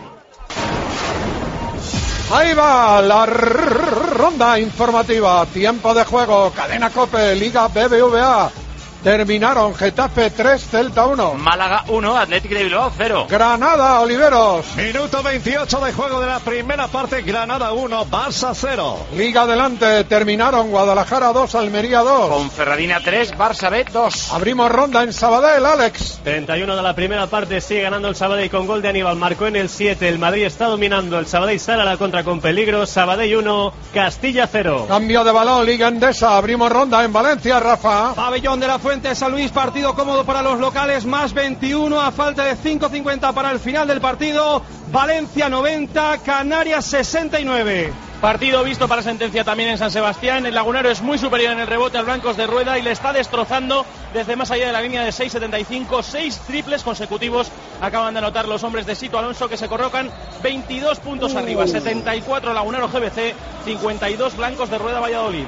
Ahí va la r- ronda informativa. Tiempo de juego. Cadena COPE. Liga B B V A. Terminaron Getafe tres, Celta uno. Málaga uno, Atlético de Bilbao cero. Granada, Oliveros. Minuto veintiocho de juego de la primera parte. Granada uno, Barça cero. Liga adelante. Terminaron Guadalajara dos, Almería dos. Ponferradina tres, Barça B dos. Abrimos ronda en Sabadell, Alex. treinta y uno de la primera parte, sigue ganando el Sabadell con gol de Aníbal, marcó en el siete, el Madrid está dominando, el Sabadell sale a la contra con peligro, Sabadell uno, Castilla cero. Cambio de balón, Liga Endesa, abrimos ronda en Valencia, Rafa. Pabellón de la Fuente, San Luis, partido cómodo para los locales, más veintiuno a falta de cinco cincuenta para el final del partido. Valencia noventa, Canarias sesenta y nueve. Partido visto para sentencia también en San Sebastián. El Lagunero es muy superior en el rebote al Blancos de Rueda y le está destrozando desde más allá de la línea de seis setenta y cinco. Seis triples consecutivos acaban de anotar los hombres de Sito Alonso, que se colocan veintidós puntos arriba. setenta y cuatro Lagunero G B C, cincuenta y dos Blancos de Rueda Valladolid.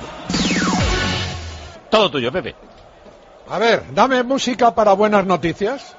Todo tuyo, Pepe. A ver, dame música para buenas noticias.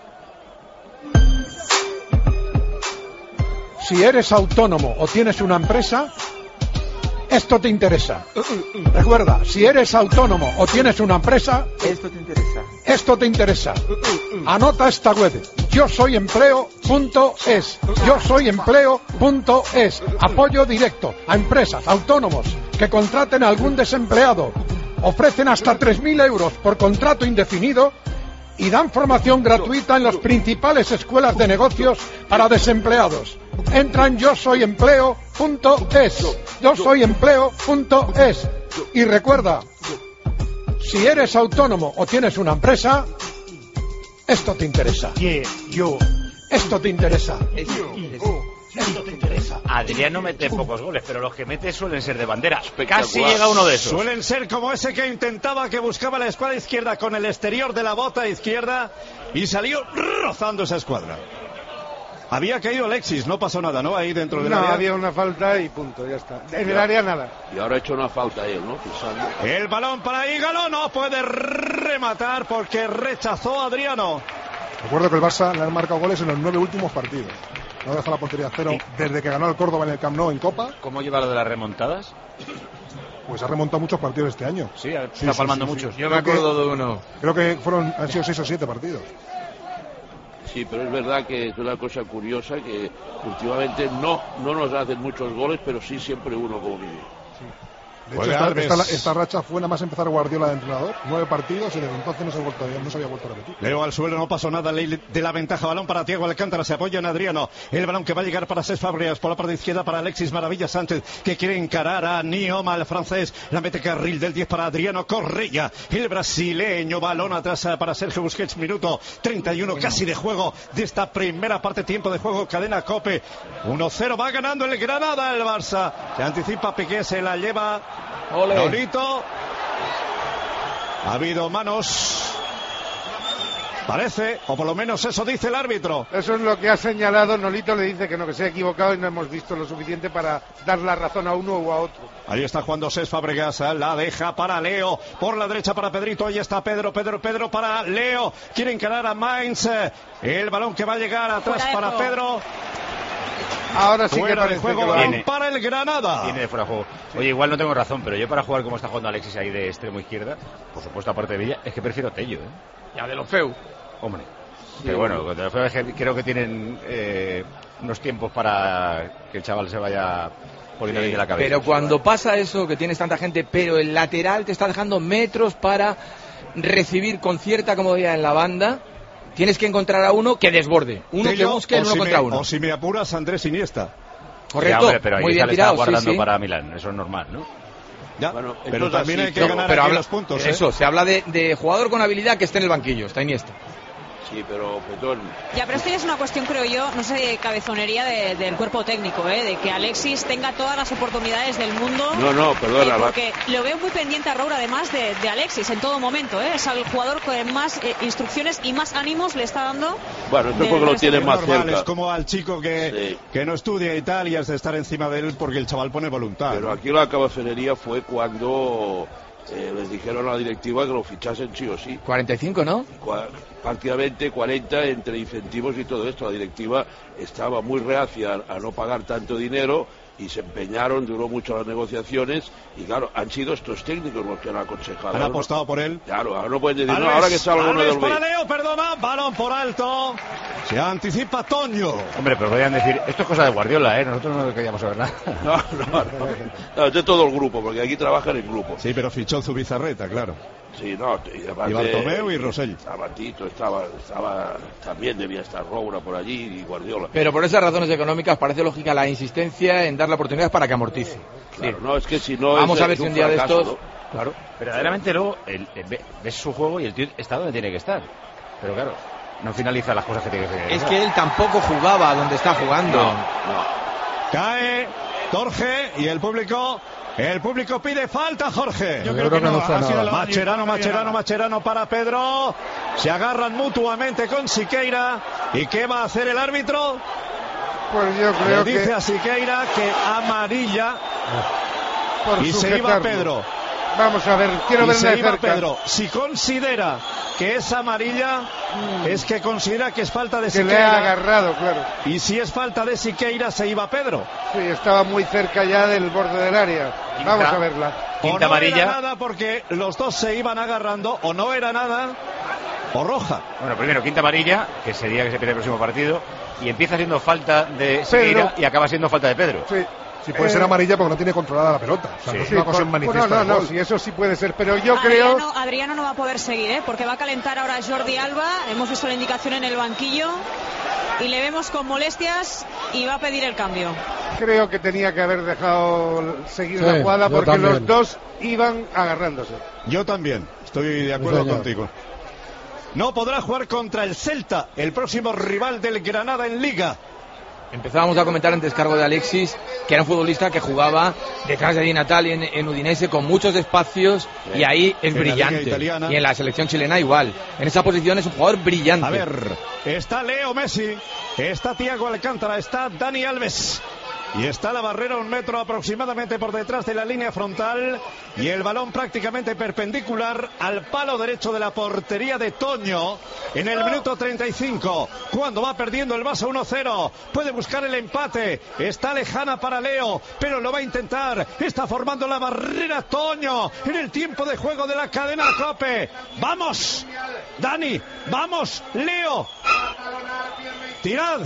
Si eres autónomo o tienes una empresa, esto te interesa. Recuerda, si eres autónomo o tienes una empresa, Esto te interesa. esto te interesa. Anota esta web, yo soy empleo punto es. yo soy empleo punto es. Apoyo directo a empresas, autónomos que contraten a algún desempleado. Ofrecen hasta tres mil euros por contrato indefinido y dan formación gratuita en las principales escuelas de negocios para desempleados. Entra en yo soy empleo punto es. yo soy empleo punto es. Y recuerda, si eres autónomo o tienes una empresa, esto te interesa. Yeah, yo. Esto te interesa. Esto te interesa. Adriano mete pocos goles, pero los que mete suelen ser de bandera. Casi llega uno de esos. Suelen ser como ese que intentaba, que buscaba la escuadra izquierda con el exterior de la bota izquierda y salió rozando esa escuadra. Había caído Alexis, no pasó nada, ¿no? Ahí dentro del no, área. No, había una falta y punto, ya está. En el área nada. Y ahora ha hecho una falta él, ¿no? Pisando. El balón para Ígalo, no puede rematar porque rechazó a Adriano. Recuerdo que el Barça le han marcado goles en los nueve últimos partidos. No deja la portería cero sí. Desde que ganó el Córdoba en el Camp Nou en Copa. ¿Cómo lleva lo de las remontadas? Pues ha remontado muchos partidos este año. Sí, está sí, palmando sí, sí, muchos. Yo me acuerdo de uno. Creo que fueron, han sido seis o siete partidos. Sí, pero es verdad que es una cosa curiosa que últimamente no, no nos hacen muchos goles, pero sí siempre uno como mínimo. Sí. De hecho, esta, esta, esta racha fue nada más empezar Guardiola de entrenador, nueve partidos y desde entonces no se, ha vuelto, no se había vuelto a repetir. Leo al suelo, no pasó nada, ley de la ventaja, balón para Thiago Alcántara, se apoya en Adriano, el balón que va a llegar para Cesc Fàbregas, por la parte izquierda para Alexis Maravilla Sánchez, que quiere encarar a Nioma, el francés, la mete carril del diez para Adriano Correia, el brasileño, balón atrás para Sergio Busquets, minuto treinta y uno casi de juego de esta primera parte, tiempo de juego, cadena COPE, uno cero, va ganando el Granada, el Barça, se anticipa Piqué, se la lleva Nolito. Ha habido manos, parece, o por lo menos eso dice el árbitro. Eso es lo que ha señalado. Nolito le dice que no, que se ha equivocado y no hemos visto lo suficiente para dar la razón a uno o a otro. Ahí está jugando Cesc Fàbregas, la deja para Leo, por la derecha para Pedrito, ahí está Pedro, Pedro, Pedro para Leo, quiere encarar a Mainz, el balón que va a llegar atrás para Pedro. Ahora sí fuera que de juego, balón para el Granada. Tiene de fuera de juego. Oye, igual no tengo razón, pero yo para jugar como está jugando Alexis ahí de extremo izquierda, por supuesto aparte de Villa, es que prefiero a Tello, ¿eh? Ya de lo feo. Hombre. Sí, pero bueno, de lo feo es que creo que tienen eh, unos tiempos para que el chaval se vaya poniendo bien de la cabeza. Pero cuando pasa eso, que tienes tanta gente, pero el lateral te está dejando metros para recibir con cierta comodidad en la banda, tienes que encontrar a uno que desborde, uno Tello, que busque el uno si contra me, uno. O si me apuras, Andrés Iniesta. Correcto, sí, hombre, pero ahí muy bien le tirado, está guardando sí, sí. para Milán, eso es normal, ¿no? Ya, bueno, pero también así, hay que no, ganar pero aquí habla, los puntos. ¿eh? Eso, se habla de, de jugador con habilidad que esté en el banquillo, está Iniesta. Sí, pero Petón. Ya, pero esto ya es una cuestión, creo yo, no sé, cabezonería de, del cuerpo técnico, ¿eh? De que Alexis tenga todas las oportunidades del mundo. No, no, perdona. Eh, porque lo veo muy pendiente a Raúl, además de, de Alexis, en todo momento, ¿eh? Es el jugador que más eh, instrucciones y más ánimos le está dando. Bueno, esto es porque lo tiene más normal, cerca. Es como al chico que, sí. que no estudia y tal, y has de estar encima de él porque el chaval pone voluntad. Pero ¿no? aquí la cabezonería fue cuando eh, les dijeron a la directiva que lo fichasen sí o sí. cuarenta y cinco, ¿no? Cua- prácticamente cuarenta entre incentivos y todo esto. La directiva estaba muy reacia a no pagar tanto dinero y se empeñaron, duró mucho las negociaciones y claro, han sido estos técnicos los que han aconsejado. Han apostado no, por él. Claro, ahora no pueden decir, Alves, no, ahora que salga uno del para Leo, perdona, balón por alto. Se anticipa Toño. Hombre, pero podrían decir, esto es cosa de Guardiola, ¿eh? Nosotros no queríamos saber nada. No, no, no, no, es de todo el grupo, porque aquí trabajan en grupo. Sí, pero fichó Zubizarreta, claro. Sí, no, y, y Bartomeu y Rosell. Estaba Tito, estaba, estaba, también debía estar Roura por allí y Guardiola. Pero por esas razones económicas parece lógica la insistencia en dar la oportunidad para que amortice. Claro, no, es que si no Vamos es, a ver es si un un día fracaso, de estos... ¿no? Claro, verdaderamente luego el, el, ves su juego y el tío está donde tiene que estar. Pero claro, no finaliza las cosas que tiene que finalizar. Es que él tampoco jugaba donde está jugando. No, no. Cae Jorge y el público... El público pide falta, Jorge. Yo, Yo creo, creo que, que no. Ha sido la Macherano, Macherano, Macherano para Pedro. Se agarran mutuamente con Siqueira. ¿Y qué va a hacer el árbitro? Pues yo creo Le que... dice a Siqueira que amarilla. Por y se iba Pedro. Vamos a ver, quiero y verle se de iba cerca. Pedro. Si considera que es amarilla, mm. es que considera que es falta de que Siqueira. Que le ha agarrado, claro. Y si es falta de Siqueira, se iba Pedro. Sí, estaba muy cerca ya del borde del área. Quinta, Vamos a verla. Quinta o no amarilla. Era nada porque los dos se iban agarrando, o no era nada, o roja. Bueno, primero, quinta amarilla, que sería que se pierde el próximo partido, y empieza siendo falta de Siqueira y acaba siendo falta de Pedro. Sí. Sí, puede eh, ser amarilla porque no tiene controlada la pelota. O sea, sí, no es sí, una cosa por, manifiesta. No, no, no, sí, eso sí puede ser, pero yo Adriano, creo... Adriano no va a poder seguir, ¿eh? Porque va a calentar ahora Jordi Alba. Hemos visto la indicación en el banquillo y le vemos con molestias y va a pedir el cambio. Creo que tenía que haber dejado seguir sí, la jugada porque también. Los dos iban agarrándose. Yo también, estoy de acuerdo sí, contigo. no podrá jugar contra el Celta, el próximo rival del Granada en Liga. Empezábamos a comentar en descargo de Alexis que era un futbolista que jugaba detrás de Di Natale en, en Udinese con muchos espacios y ahí es en brillante. Y en la selección chilena igual. En esa posición es un jugador brillante. A ver, está Leo Messi, está Thiago Alcántara, está Dani Alves. Y está la barrera un metro aproximadamente por detrás de la línea frontal y el balón prácticamente perpendicular al palo derecho de la portería de Toño en el minuto treinta y cinco, cuando va perdiendo el Barça uno cero. Puede buscar el empate, está lejana para Leo, pero lo va a intentar. Está formando la barrera Toño en el tiempo de juego de la cadena COPE. ¡Vamos! Dani, ¡vamos! Leo. ¡Tirad!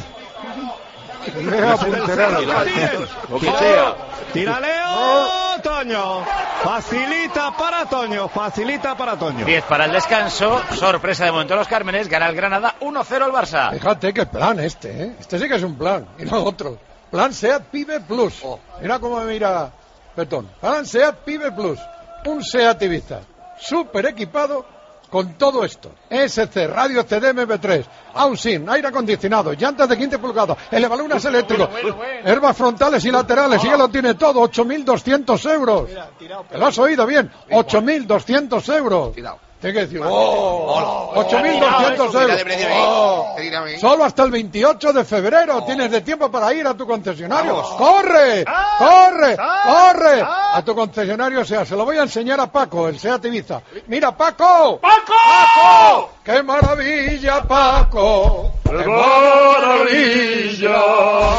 Leo Punterano. Lo que sea. Tira Leo, Toño. Facilita para Toño, facilita para Toño. diez para el descanso. Sorpresa de momento los Cármenes. Gana el Granada uno cero al Barça. Fíjate qué plan este, ¿eh? Este sí que es un plan, y no otro. Plan SEAT Pibe Plus. Mira cómo me mira Petón. Plan SEAT Pibe Plus. Un SEAT Ibiza. Súper equipado con todo esto. S C, radio C D M P tres, Ausin, aire acondicionado, llantas de quince pulgadas, elevalunas eléctricos, herbas frontales y laterales, y ya lo tiene todo, ocho mil doscientos euros. ¿Te lo has oído bien? ocho mil doscientos euros. Tienes que decir, oh, ocho mil doscientos euros. Oh, solo hasta el veintiocho de febrero tienes de tiempo para ir a tu concesionario. ¡Corre! ¡Corre! ¡Corre! A tu concesionario SEAT. Se lo voy a enseñar a Paco, el SEAT Ibiza. ¡Mira, Paco! ¡Paco! ¡Paco! ¡Qué maravilla, Paco! ¡Qué maravilla!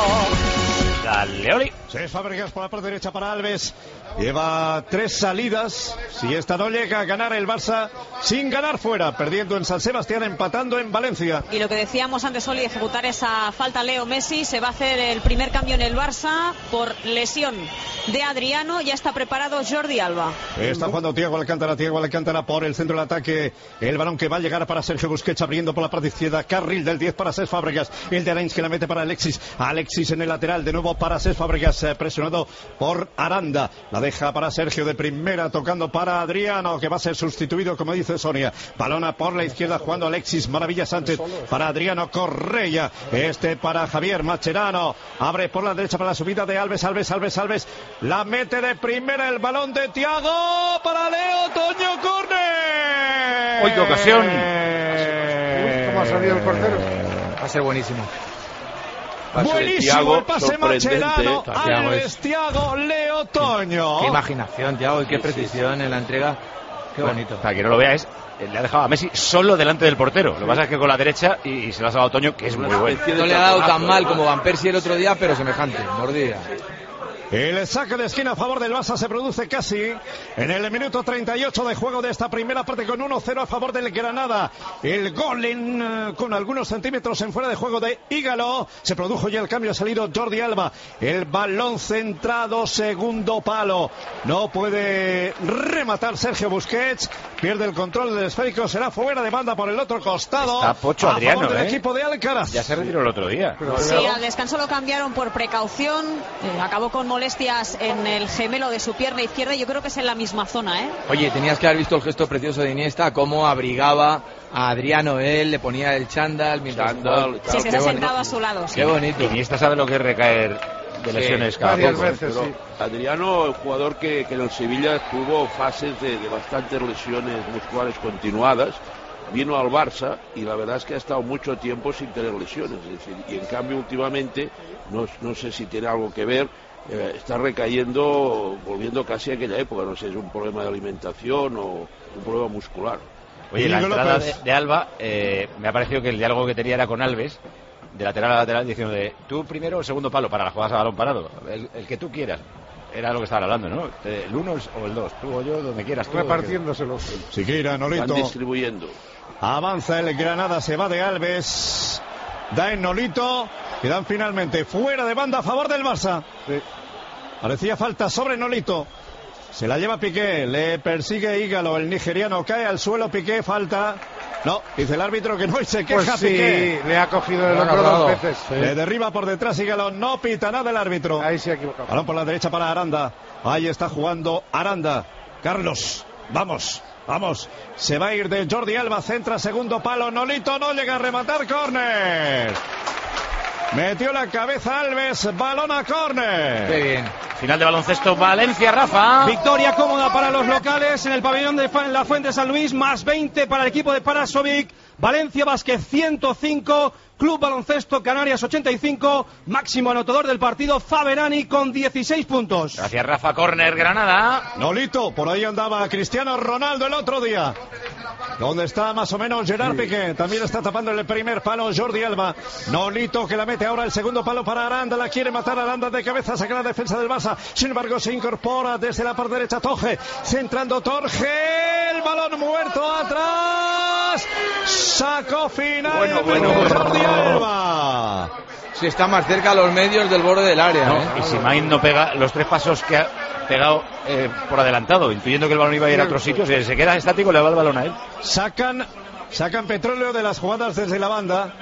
Dale, Oli. Cés Fábregas por la parte derecha para Alves. Lleva tres salidas. Si esta no llega a ganar el Barça, sin ganar fuera, perdiendo en San Sebastián, empatando en Valencia. Y lo que decíamos antes, Oli, ejecutar esa falta Leo Messi. Se va a hacer el primer cambio en el Barça por lesión de Adriano. Ya está preparado Jordi Alba. Está jugando Thiago Alcántara, Thiago Alcántara por el centro del ataque. El balón que va a llegar para Sergio Busquets, abriendo por la parte izquierda. Carril del diez para Cés Fábregas. El de Alains que la mete para Alexis. Alexis en el lateral, de nuevo para Cés Fábregas, eh, presionado por Aranda. La deja para Sergio de primera, tocando para Adriano, que va a ser sustituido, como dice Sonia. Balona por la izquierda, jugando Alexis. Maravilla Sánchez para Adriano Correia. Este para Javier Macherano. Abre por la derecha para la subida de Alves, Alves, Alves, Alves. La mete de primera, el balón de Thiago para Leo Toño, córner. Uy, qué ocasión. ¿Cómo ha salido el portero? Va a ser buenísimo. Buenísimo el pase Macherano, Alves, Thiago, Leo Toño. Qué imaginación, Thiago, y qué precisión en la entrega. Qué bonito. Para que no lo veáis, le ha dejado a Messi solo delante del portero. Lo que pasa es que con la derecha y, y se lo ha salvado Toño, que es muy bueno. No le ha dado tan mal como Van Persie el otro día, pero semejante, mordida. El saque de esquina a favor del Barça se produce casi en el minuto treinta y ocho de juego de esta primera parte, con uno cero a favor del Granada. El gol en, uh, con algunos centímetros en fuera de juego de Ígalo. Se produjo ya el cambio, ha salido Jordi Alba. El balón centrado, segundo palo. No puede rematar Sergio Busquets. Pierde el control del esférico, será fuera de banda por el otro costado. Está pocho a Adriano, favor del ¿eh? equipo de Alcaraz. Ya se retiró el otro día. Sí, al descanso lo cambiaron por precaución. Eh, acabó con molestias en el gemelo de su pierna izquierda. Yo creo que es en la misma zona, ¿eh? Oye, tenías que haber visto el gesto precioso de Iniesta, cómo abrigaba a Adriano él, le ponía el chándal mientras... Chándal, sí, se ha sentado a su lado. Sí. Qué bonito. Iniesta sabe lo que es recaer de lesiones sí, cada varias poco. veces, sí. Adriano, el jugador que, que en el Sevilla tuvo fases de, de bastantes lesiones musculares continuadas, vino al Barça y la verdad es que ha estado mucho tiempo sin tener lesiones. Es decir, y en cambio últimamente, no, no sé si tiene algo que ver, eh, está recayendo, volviendo casi a aquella época. No sé si es un problema de alimentación o un problema muscular. Oye, la entrada de, de Alba, eh, me ha parecido que el diálogo que tenía era con Alves, de lateral a lateral, diciendo de tú primero o el segundo palo para las jugadas a balón parado, el, el que tú quieras. Era lo que estaban hablando, ¿no? El uno o el dos, tú o yo, donde quieras. Tú, repartiéndoselos. Siquiera, Nolito. Están distribuyendo. Avanza el Granada, se va de Alves. Da en Nolito. Quedan finalmente fuera de banda a favor del Barça. Sí. Parecía falta sobre Nolito. Se la lleva Piqué, le persigue Ígalo, el nigeriano cae al suelo, Piqué, falta. No, dice el árbitro que no, y se queja pues sí, Piqué. Le ha cogido el hombro dos veces. Sí. Le derriba por detrás Ígalo, no pita nada el árbitro. Ahí se ha equivocado. Balón por la derecha para Aranda. Ahí está jugando Aranda. Carlos. Vamos, vamos. Se va a ir de Jordi Alba, centra segundo palo. Nolito no llega a rematar, córner. Metió la cabeza Alves, balón a córner. Qué bien. Final de baloncesto Valencia, Rafa. Victoria cómoda para los locales en el pabellón de La Fuente San Luis, más veinte para el equipo de Parasovic. Valencia Basket ciento cinco, Club Baloncesto Canarias ochenta y cinco, máximo anotador del partido Faberani con dieciséis puntos. Gracias, Rafa. Córner, Granada. Nolito, por ahí andaba Cristiano Ronaldo el otro día. Donde está más o menos Gerard sí. Piqué. También está tapando el primer palo Jordi Alba. Nolito que la mete ahora el segundo palo para Aranda. La quiere matar Aranda de cabeza. Saca la defensa del Barça. Sin embargo se incorpora desde la parte derecha Toje. Centrando Torge. El balón muerto atrás. Sacó final. Bueno, bueno, bueno. Jordi Alba. Si está más cerca a los medios del borde del área. No, ¿eh? Y si Main no pega los tres pasos que ha pegado eh, por adelantado, intuyendo que el balón iba a ir a otro sitio, si se queda estático le va el balón a él. Sacan, sacan petróleo de las jugadas desde la banda.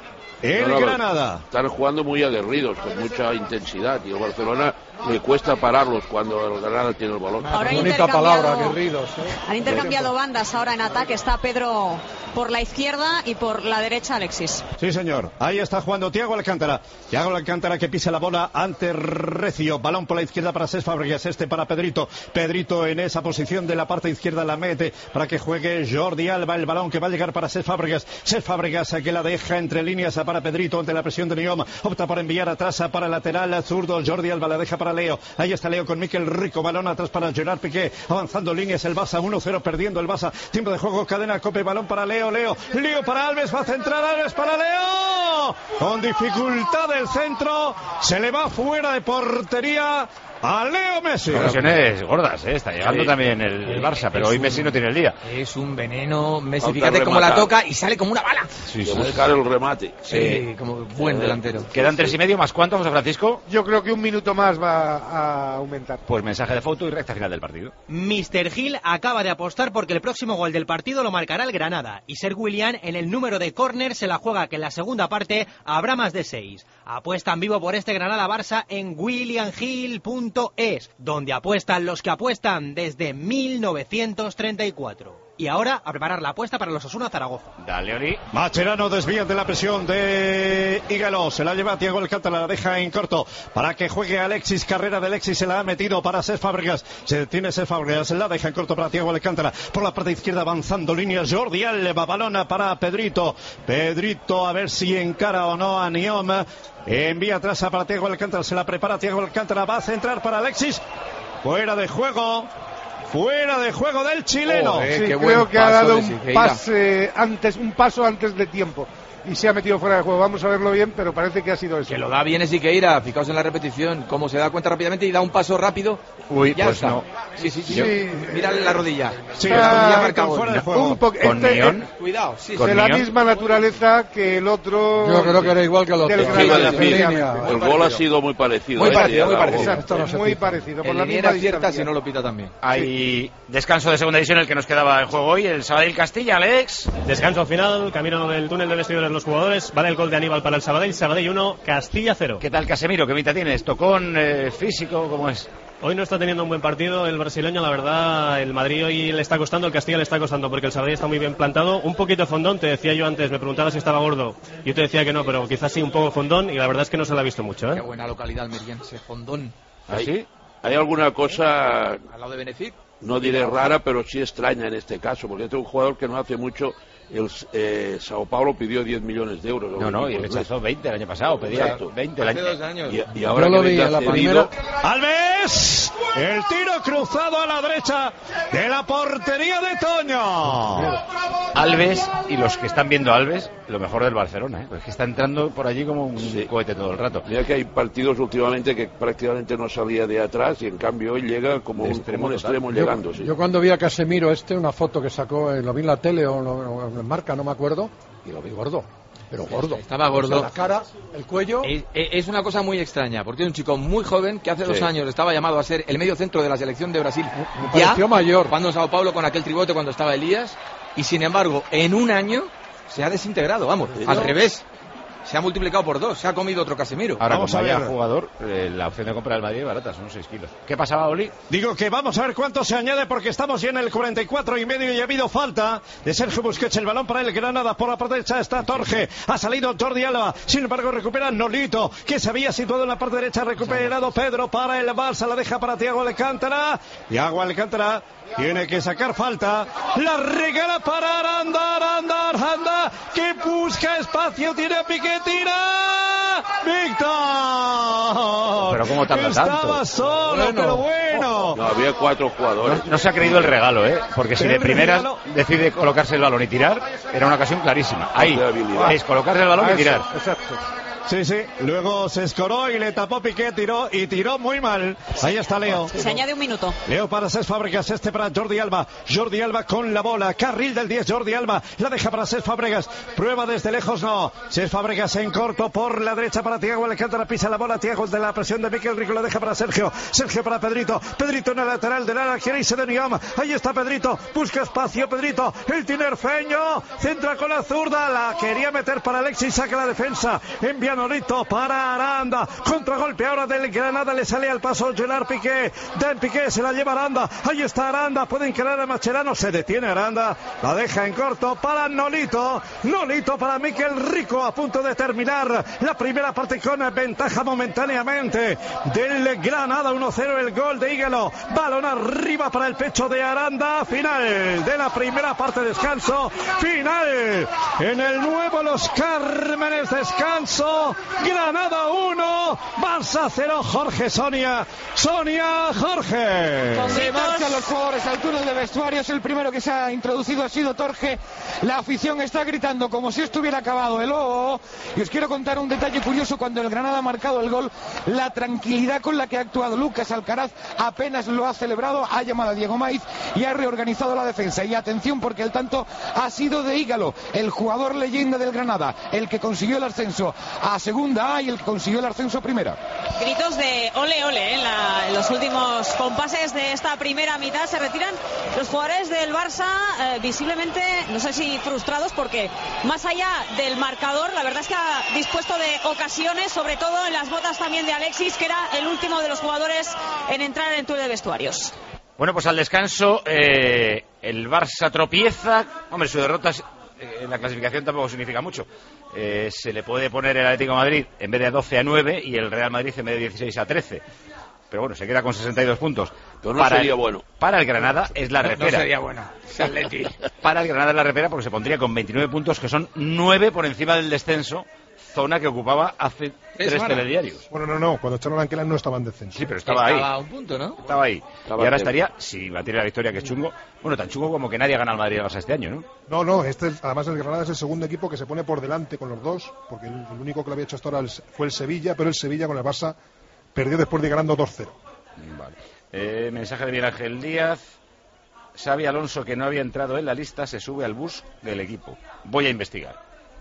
El no, no, Granada. Están jugando muy aguerridos, con mucha intensidad, y el Barcelona le cuesta pararlos cuando el Granada tiene el balón. Ahora bonita palabra, aguerridos. ¿eh? Han intercambiado bandas ahora en ataque. Está Pedro por la izquierda y por la derecha Alexis. Sí, señor. Ahí está jugando Thiago Alcántara. Thiago Alcántara que pisa la bola ante Recio. Balón por la izquierda para Cés Fábregas. Este para Pedrito. Pedrito en esa posición de la parte izquierda la mete para que juegue Jordi Alba. El balón que va a llegar para Cés Fábregas. Cés Fábregas que la deja entre líneas para Pedrito ante la presión de Niom. Opta por enviar atrás para lateral zurdo. Jordi Alba la deja para Leo. Ahí está Leo con Miquel Rico. Balón atrás para Gerard Piqué. Avanzando líneas el Barça. uno cero perdiendo el Barça. Tiempo de juego. Cadena Cope. Balón para Leo. Leo. Leo para Alves. Va a centrar Alves para Leo. Con dificultad del centro. Se le va fuera de portería a Leo Messi. Ocasiones gordas, ¿eh? Está llegando sí. también el, el Barça, pero es hoy Messi un, no tiene el día. Es un veneno. Messi, fíjate cómo la toca y sale como una bala. Sí, sí. Buscar el remate. Sí, eh, como buen delantero. Quedan tres y medio, más cuánto, José Francisco. Yo creo que un minuto más va a aumentar. Pues mensaje de foto y recta final del partido. mister Gil acaba de apostar porque el próximo gol del partido lo marcará el Granada. Y Ser William en el número de córner se la juega que en la segunda parte habrá más de seis. Apuesta en vivo por este Granada-Barça en william gil punto es, donde apuestan los que apuestan desde mil novecientos treinta y cuatro. Y ahora a preparar la apuesta para los Osasuna Zaragoza. Dale, Oli. Mascherano desvía de la presión de Hígalo. Se la lleva Thiago Alcántara, la deja en corto para que juegue Alexis. Carrera de Alexis, se la ha metido para Cés Fábregas. Se detiene Cés Fábregas, la deja en corto para Thiago Alcántara. Por la parte izquierda avanzando líneas Jordi Alba. Balona para Pedrito. Pedrito a ver si encara o no a Niom. Envía atrás para Thiago Alcántara. Se la prepara Thiago Alcántara. Va a centrar para Alexis. Fuera de juego. Fuera de juego del chileno. Oh, eh, sí, creo que ha dado un pase antes, un paso antes de tiempo y se ha metido fuera de juego. Vamos a verlo bien, pero parece que ha sido eso. Que lo da bien es Siqueira, fijaos en la repetición, cómo se da cuenta rápidamente y da un paso rápido. Uy, ya pues está. no. Sí, sí, sí. sí. Mira la rodilla. Sí, ah, marca fuera de juego. Un po- ¿Con este, Nión? eh, Cuidado, sí. de la misma naturaleza que el otro. Yo creo que era igual que el otro. Sí, el gol ha sido muy parecido. Muy ¿eh? parecido, muy parecido. Exacto, no muy parecido. Por El la liniera misma cierta distancia. si no lo pita también. Hay descanso de segunda división el que nos quedaba en juego hoy. El Sabadell Castilla, Alex. Descanso final, camino del túnel de vestidores los jugadores. Vale el gol de Aníbal para el Sabadell. Sabadell uno, Castilla cero. ¿Qué tal Casemiro? ¿Qué mitad tienes? ¿Tocón eh, físico? ¿Cómo es? Hoy no está teniendo un buen partido el brasileño, la verdad. El Madrid hoy le está costando, el Castilla le está costando, porque el Sabadell está muy bien plantado. Un poquito fondón, te decía yo antes, me preguntaba si estaba gordo. Yo te decía que no, pero quizás sí un poco fondón, y la verdad es que no se la ha visto mucho, ¿eh? Qué buena localidad almeriense, Fondón. ¿Así? ¿Hay alguna cosa, al lado de Benefit? No diré rara, pero sí extraña en este caso? Porque este es un jugador que no hace mucho. El eh, Sao Paulo pidió diez millones de euros. No, no, y rechazó veinte el año pasado. Pedía Exacto. veinte el año. Hace dos años. Y, y ahora Yo lo que vi en la cedido, primera. Alves, el tiro cruzado a la derecha de la portería de Toño. Alves y los que están viendo a Alves, lo mejor del Barcelona, ¿eh? Pues que está entrando por allí como un sí. cohete todo el rato. Mira que hay partidos últimamente que prácticamente no salía de atrás y en cambio hoy llega como un extremo, como un extremo llegando. Yo, sí. yo cuando vi a Casemiro este, una foto que sacó, eh, lo vi en la tele o, lo, o en Marca, no me acuerdo, y lo vi gordo. Pero gordo. Estaba gordo. O sea, la cara, el cuello. Es, es una cosa muy extraña, porque es un chico muy joven que hace sí. dos años estaba llamado a ser el medio centro de la selección de Brasil. Me pareció mayor. Cuando en Sao Paulo con aquel tribote cuando estaba Elías, y sin embargo, en un año se ha desintegrado, vamos, sí, al no. revés. se ha multiplicado por dos, se ha comido otro Casemiro. Ahora, vamos como a haya ver. jugador, eh, la opción de compra del Madrid es barata, son seis kilos. ¿Qué pasaba, Oli? Digo que vamos a ver cuánto se añade porque estamos ya en el cuarenta y cuatro y medio y ha habido falta de Sergio Busquets. El balón para el Granada, por la parte derecha está Torge, ha salido Jordi Alba, sin embargo recupera Nolito, que se había situado en la parte derecha, recuperado Pedro para el Barça, la deja para Thiago Alcántara. Thiago Alcántara tiene que sacar falta, la regala para Aranda, Aranda, Aranda, que busca espacio, tiene a Piqué, tira, Víctor. Pero cómo tarda Estaba tanto. solo, Bueno. pero bueno. No, había cuatro jugadores. No, no se ha creído el regalo, ¿eh? Porque si de Terrible primeras regalo. decide colocarse el balón y tirar, era una ocasión clarísima. Ahí, es colocarse el balón y tirar. Sí, sí, luego se escoró y le tapó Piqué, tiró y tiró muy mal. Ahí está Leo. Se añade un minuto. Leo para Cesc Fábregas, este para Jordi Alba. Jordi Alba con la bola, carril del diez, Jordi Alba, la deja para Cesc Fábregas. Prueba desde lejos, no. Cesc Fábregas en corto por la derecha para Thiago Alcántara, pisa la bola, Thiago de la presión de Mikel Rico, la deja para Sergio. Sergio para Pedrito, Pedrito en el lateral del área, quiere irse de Niam. Ahí está Pedrito, busca espacio Pedrito, el tinerfeño, centra con la zurda, la quería meter para Alexis, saca la defensa, envía Nolito para Aranda, contragolpe ahora del Granada, le sale al paso Gerard Piqué, Dan Piqué se la lleva Aranda, ahí está Aranda, puede encarar a Mascherano, se detiene Aranda, la deja en corto para Nolito, Nolito para Mikel Rico, a punto de terminar la primera parte con ventaja momentáneamente del Granada, uno cero el gol de Ígalo, balón arriba para el pecho de Aranda, final de la primera parte, descanso, final en el nuevo Los Cármenes, descanso, Granada uno, Barça cero, Jorge Sonia, Sonia Jorge. Se marchan los jugadores al túnel de vestuarios. El primero que se ha introducido ha sido Torge. La afición está gritando como si estuviera acabado el O. Y os quiero contar un detalle curioso. Cuando el Granada ha marcado el gol, la tranquilidad con la que ha actuado Lucas Alcaraz apenas lo ha celebrado, ha llamado a Diego Maiz y ha reorganizado la defensa. Y atención, porque el tanto ha sido de Ígalo, el jugador leyenda del Granada, el que consiguió el ascenso a segunda A y el que consiguió el ascenso a primera. Gritos de ole ole, ¿eh? en, la, en los últimos compases de esta primera mitad. Se retiran los jugadores del Barça, eh, visiblemente, no sé si frustrados, porque más allá del marcador, la verdad es que ha dispuesto de ocasiones, sobre todo en las botas también de Alexis, que era el último de los jugadores en entrar en el túnel de vestuarios. Bueno, pues al descanso eh, el Barça tropieza. Hombre, su derrota eh, en la clasificación tampoco significa mucho. Eh, se le puede poner el Atlético de Madrid en vez de doce a nueve y el Real Madrid en vez de dieciséis a trece. Pero bueno, se queda con sesenta y dos puntos. Pero no para sería el, bueno. Para el Granada es la No, repera. no sería bueno. Para el Granada es la repera porque se pondría con veintinueve puntos, que son nueve por encima del descenso, zona que ocupaba hace tres semanas. telediarios. Bueno, no, no, cuando echaron a Anquela no estaba en descenso. Sí, pero estaba, Estaba ahí. a un punto, ¿no? Estaba ahí. Estaba y ahora cerca. estaría, si batiera la victoria, que es chungo, bueno, tan chungo como que nadie gana al Madrid y al Barça este año, ¿no? No, no, este, además el Granada es el segundo equipo que se pone por delante con los dos, porque el, el único que lo había hecho hasta ahora fue el Sevilla, pero el Sevilla con el Barça perdió después de ganando dos cero. Vale. Eh, mensaje de Miguel Ángel Díaz. Xavi Alonso, que no había entrado en la lista, se sube al bus del equipo. Voy a investigar.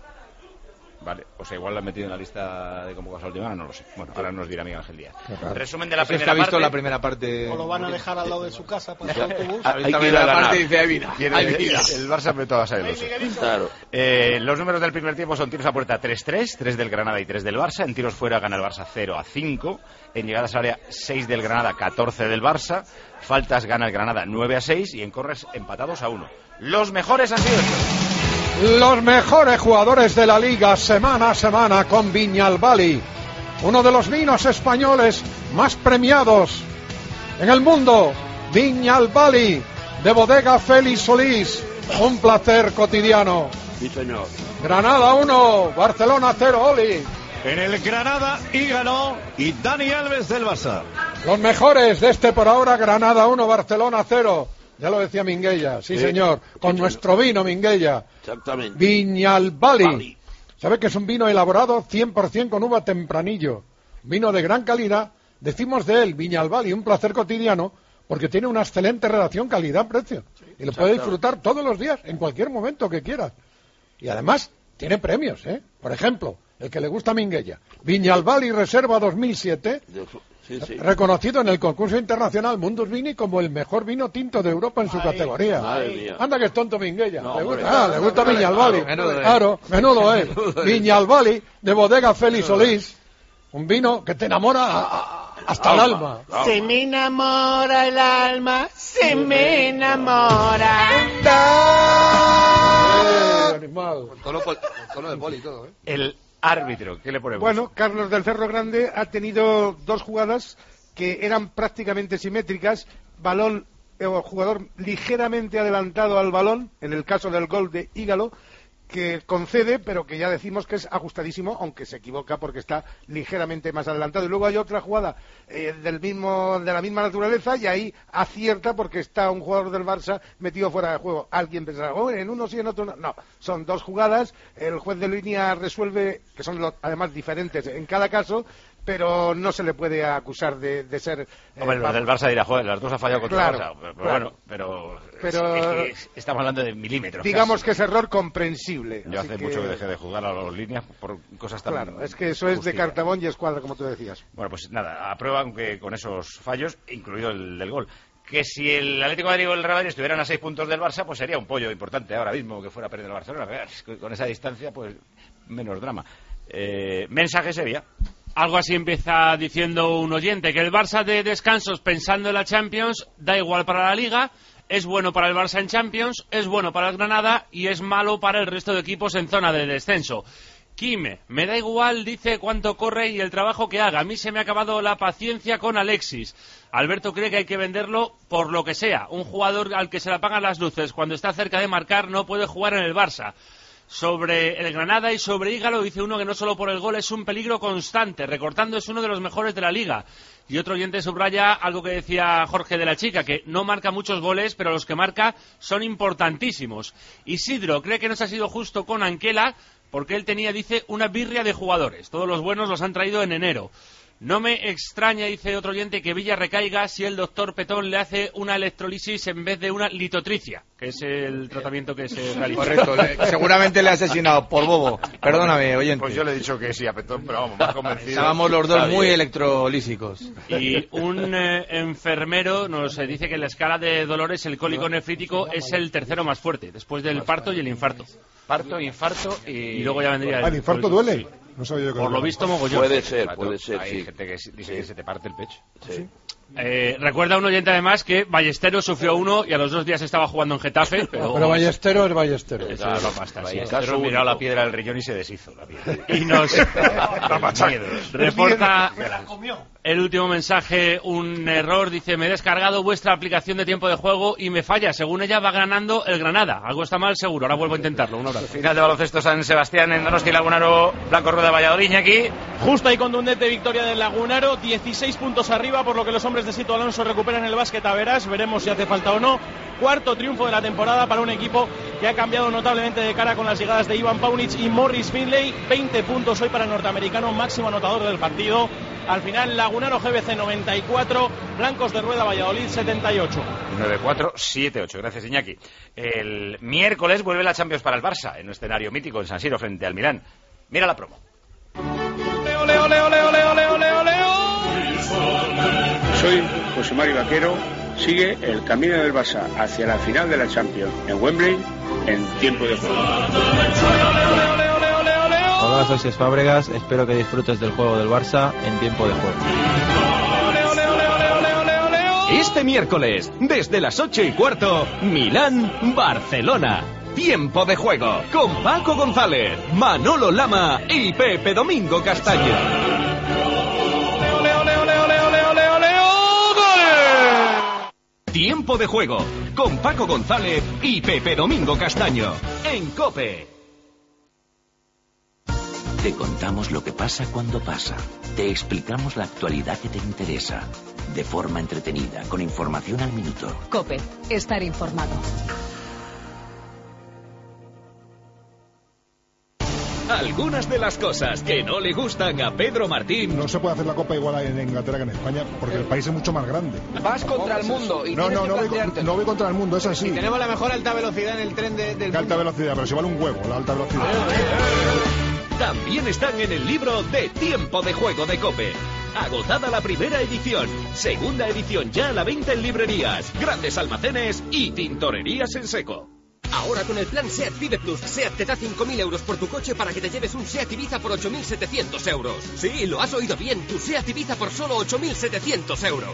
Vale, o sea, igual lo han metido en la lista de convocados a última hora, no lo sé. Bueno, ahora nos dirá Miguel Ángel Díaz. Resumen de la Es que primera ha visto parte. la primera parte. O lo van a dejar al lado de su casa para el autobús. Ha visto Hay la que ir a primera ganar. parte y dice, ahí viene, Tiene- ahí el, viene. el Barça metió a Xavi Alonso. Claro. Eh, los números del primer tiempo son tiros a puerta tres tres, tres del Granada y tres del Barça. En tiros fuera gana el Barça cero a cinco. En llegadas al área seis del Granada, catorce del Barça. Faltas gana el Granada nueve a seis. Y en corners empatados a uno. Los mejores han sido estos. Los mejores jugadores de la liga semana a semana con Viñalbali, uno de los vinos españoles más premiados en el mundo. Viñalbali, de Bodega Félix Solís, un placer cotidiano. Sí, señor. Granada uno, Barcelona cero, Oli. En el Granada, Ígalo y Dani Alves del Barça. Los mejores de este por ahora, Granada uno, Barcelona cero. Ya lo decía Minguella, sí, Sí, señor, con sí, nuestro vino, Minguella. Exactamente. Viñalbali. Bali. ¿Sabe que es un vino elaborado cien por ciento con uva tempranillo? Vino de gran calidad. Decimos de él, Viñalbali, un placer cotidiano, porque tiene una excelente relación calidad-precio. Y lo puede disfrutar todos los días, en cualquier momento que quieras. Y además, tiene premios, ¿eh? Por ejemplo, el que le gusta a Minguella. Viñalbali Reserva dos mil siete, Sí, sí. Reconocido en el concurso internacional Mundus Vini como el mejor vino tinto de Europa en su Ay, categoría. madre mía. Anda que es tonto Minguella. No, le hombre. gusta, ah, le gusta Viñalbali. Menudo es. Claro, menudo es. Viñalbali de bodega Félix Solís. Un vino que te enamora a- a- hasta el alma. Se me enamora el alma, se me enamora. Eh, animal. Tono, pol- tono de poli y todo, ¿eh? El árbitro, ¿qué le ponemos? Bueno, Carlos del Cerro Grande ha tenido dos jugadas que eran prácticamente simétricas. Balón, eh, jugador ligeramente adelantado al balón, en el caso del gol de Ígalo, que concede, pero que ya decimos que es ajustadísimo, aunque se equivoca porque está ligeramente más adelantado. Y luego hay otra jugada eh, del mismo, de la misma naturaleza, y ahí acierta porque está un jugador del Barça metido fuera de juego. Alguien pensará, oh, en uno sí, en otro no. No, son dos jugadas, el juez de línea resuelve, que son lo- además diferentes en cada caso, pero no se le puede acusar de, de ser... eh, Hombre, los del Barça dirá, joder, las dos ha fallado contra Claro, el Barça. Pero, pero claro. bueno, pero, Pero- es que es- estamos hablando de milímetros. digamos casi. que es error comprensible. Yo así hace que- mucho que dejé de jugar a las líneas por cosas tan... Claro, es que eso es de justillas. cartabón y escuadra, como tú decías. Bueno, pues nada, aprueban que con esos fallos, incluido el del gol. Que si el Atlético de Madrid o el Real Madrid estuvieran a seis puntos del Barça, pues sería un pollo importante ahora mismo que fuera a perder el Barcelona. Pero es que con esa distancia, pues menos drama. Eh, mensaje Sevilla. Algo así empieza diciendo un oyente, que el Barça de descansos pensando en la Champions da igual para la Liga, es bueno para el Barça en Champions, es bueno para el Granada y es malo para el resto de equipos en zona de descenso. Quime, me da igual, dice, cuánto corre y el trabajo que haga. A mí se me ha acabado la paciencia con Alexis. Alberto cree que hay que venderlo por lo que sea. Un jugador al que se le apagan las luces cuando está cerca de marcar no puede jugar en el Barça. Sobre el Granada y sobre Ígalo dice uno que no solo por el gol es un peligro constante, recortando es uno de los mejores de la liga. Y otro oyente subraya algo que decía Jorge de la Chica, que no marca muchos goles, pero los que marca son importantísimos. Isidro cree que no se ha sido justo con Anquela, porque él tenía, dice, una birria de jugadores. Todos los buenos los han traído en enero. No me extraña, dice otro oyente, que Villa recaiga si el doctor Petón le hace una electrolisis en vez de una litotricia, que es el tratamiento que se realiza. Correcto, le- seguramente le ha asesinado por bobo. Perdóname, oyente. Pues yo le he dicho que sí a Petón, pero vamos, más convencido. Estábamos los dos Está muy bien. electrolísicos. Y un eh, enfermero nos eh, dice que en la escala de dolores el cólico nefrítico es el tercero más fuerte, después del parto y el infarto. Parto, infarto y... Y luego ya vendría Ah, ¿el infarto cólico, duele? sí. No sabía yo que Por lo dolía. visto, mogollón. Puede ser, Pato, puede ser, Hay sí. gente que dice que se te parte el pecho. Sí. Eh, recuerda un oyente además que Ballesteros sufrió uno y a los dos días estaba jugando en Getafe, pero... Pero Ballestero es Ballestero. Eso es lo basta, sí. Ballesteros miró la piedra del riñón y se deshizo la piedra. Y nos Miedos. reporta el último mensaje, un error, dice, me he descargado vuestra aplicación de tiempo de juego y me falla, según ella va ganando el Granada, algo está mal seguro, ahora vuelvo a intentarlo, un abrazo. Final de baloncesto San Sebastián en Donosti Lagunaro, Blanco Rueda Valladolid, aquí. Justa y contundente victoria del Lagunaro, dieciséis puntos arriba, por lo que los hombres de Sito Alonso recuperan el básquet a Verás, veremos si hace falta o no. Cuarto triunfo de la temporada para un equipo que ha cambiado notablemente de cara con las llegadas de Ivan Paunic y Morris Finley. veinte puntos hoy para el norteamericano, máximo anotador del partido. Al final, Lagunaro G B C noventa y cuatro, Blancos de Rueda Valladolid setenta y ocho. nueve cuatro siete ocho, gracias Iñaki. El miércoles vuelve la Champions para el Barça, en un escenario mítico en San Siro frente al Milán. Mira la promo. Leo, leo, leo, leo, leo, leo, leo, leo. Soy José Mario Vaquero. Sigue el camino del Barça hacia la final de la Champions en Wembley en tiempo de juego. Hola, soy Cés Fábregas. Espero que disfrutes del juego del Barça en tiempo de juego. Este miércoles, desde las ocho y cuarto, Milán-Barcelona. Tiempo de juego con Paco González, Manolo Lama y Pepe Domingo Castaño. Tiempo de juego con Paco González y Pepe Domingo Castaño en COPE. Te contamos lo que pasa cuando pasa. Te explicamos la actualidad que te interesa. De forma entretenida, con información al minuto. COPE, estar informado. Algunas de las cosas que no le gustan a Pedro Martín. No se puede hacer la Copa igual en Inglaterra que en España, porque el país es mucho más grande. Vas contra el mundo y No, tienes no, que no voy, con- planteártelo. no voy contra el mundo, es así. Tenemos la mejor alta velocidad en el tren de- del ¿Qué alta velocidad? Pero si vale un huevo la alta velocidad. También están en el libro de Tiempo de Juego de COPE. Agotada la primera edición. Segunda edición ya a la venta en librerías, grandes almacenes y tintorerías en seco. Ahora con el plan SEAT Vive Plus, SEAT te da cinco mil euros por tu coche para que te lleves un SEAT Ibiza por ocho mil setecientos euros. Sí, lo has oído bien, tu SEAT Ibiza por solo ocho mil setecientos euros.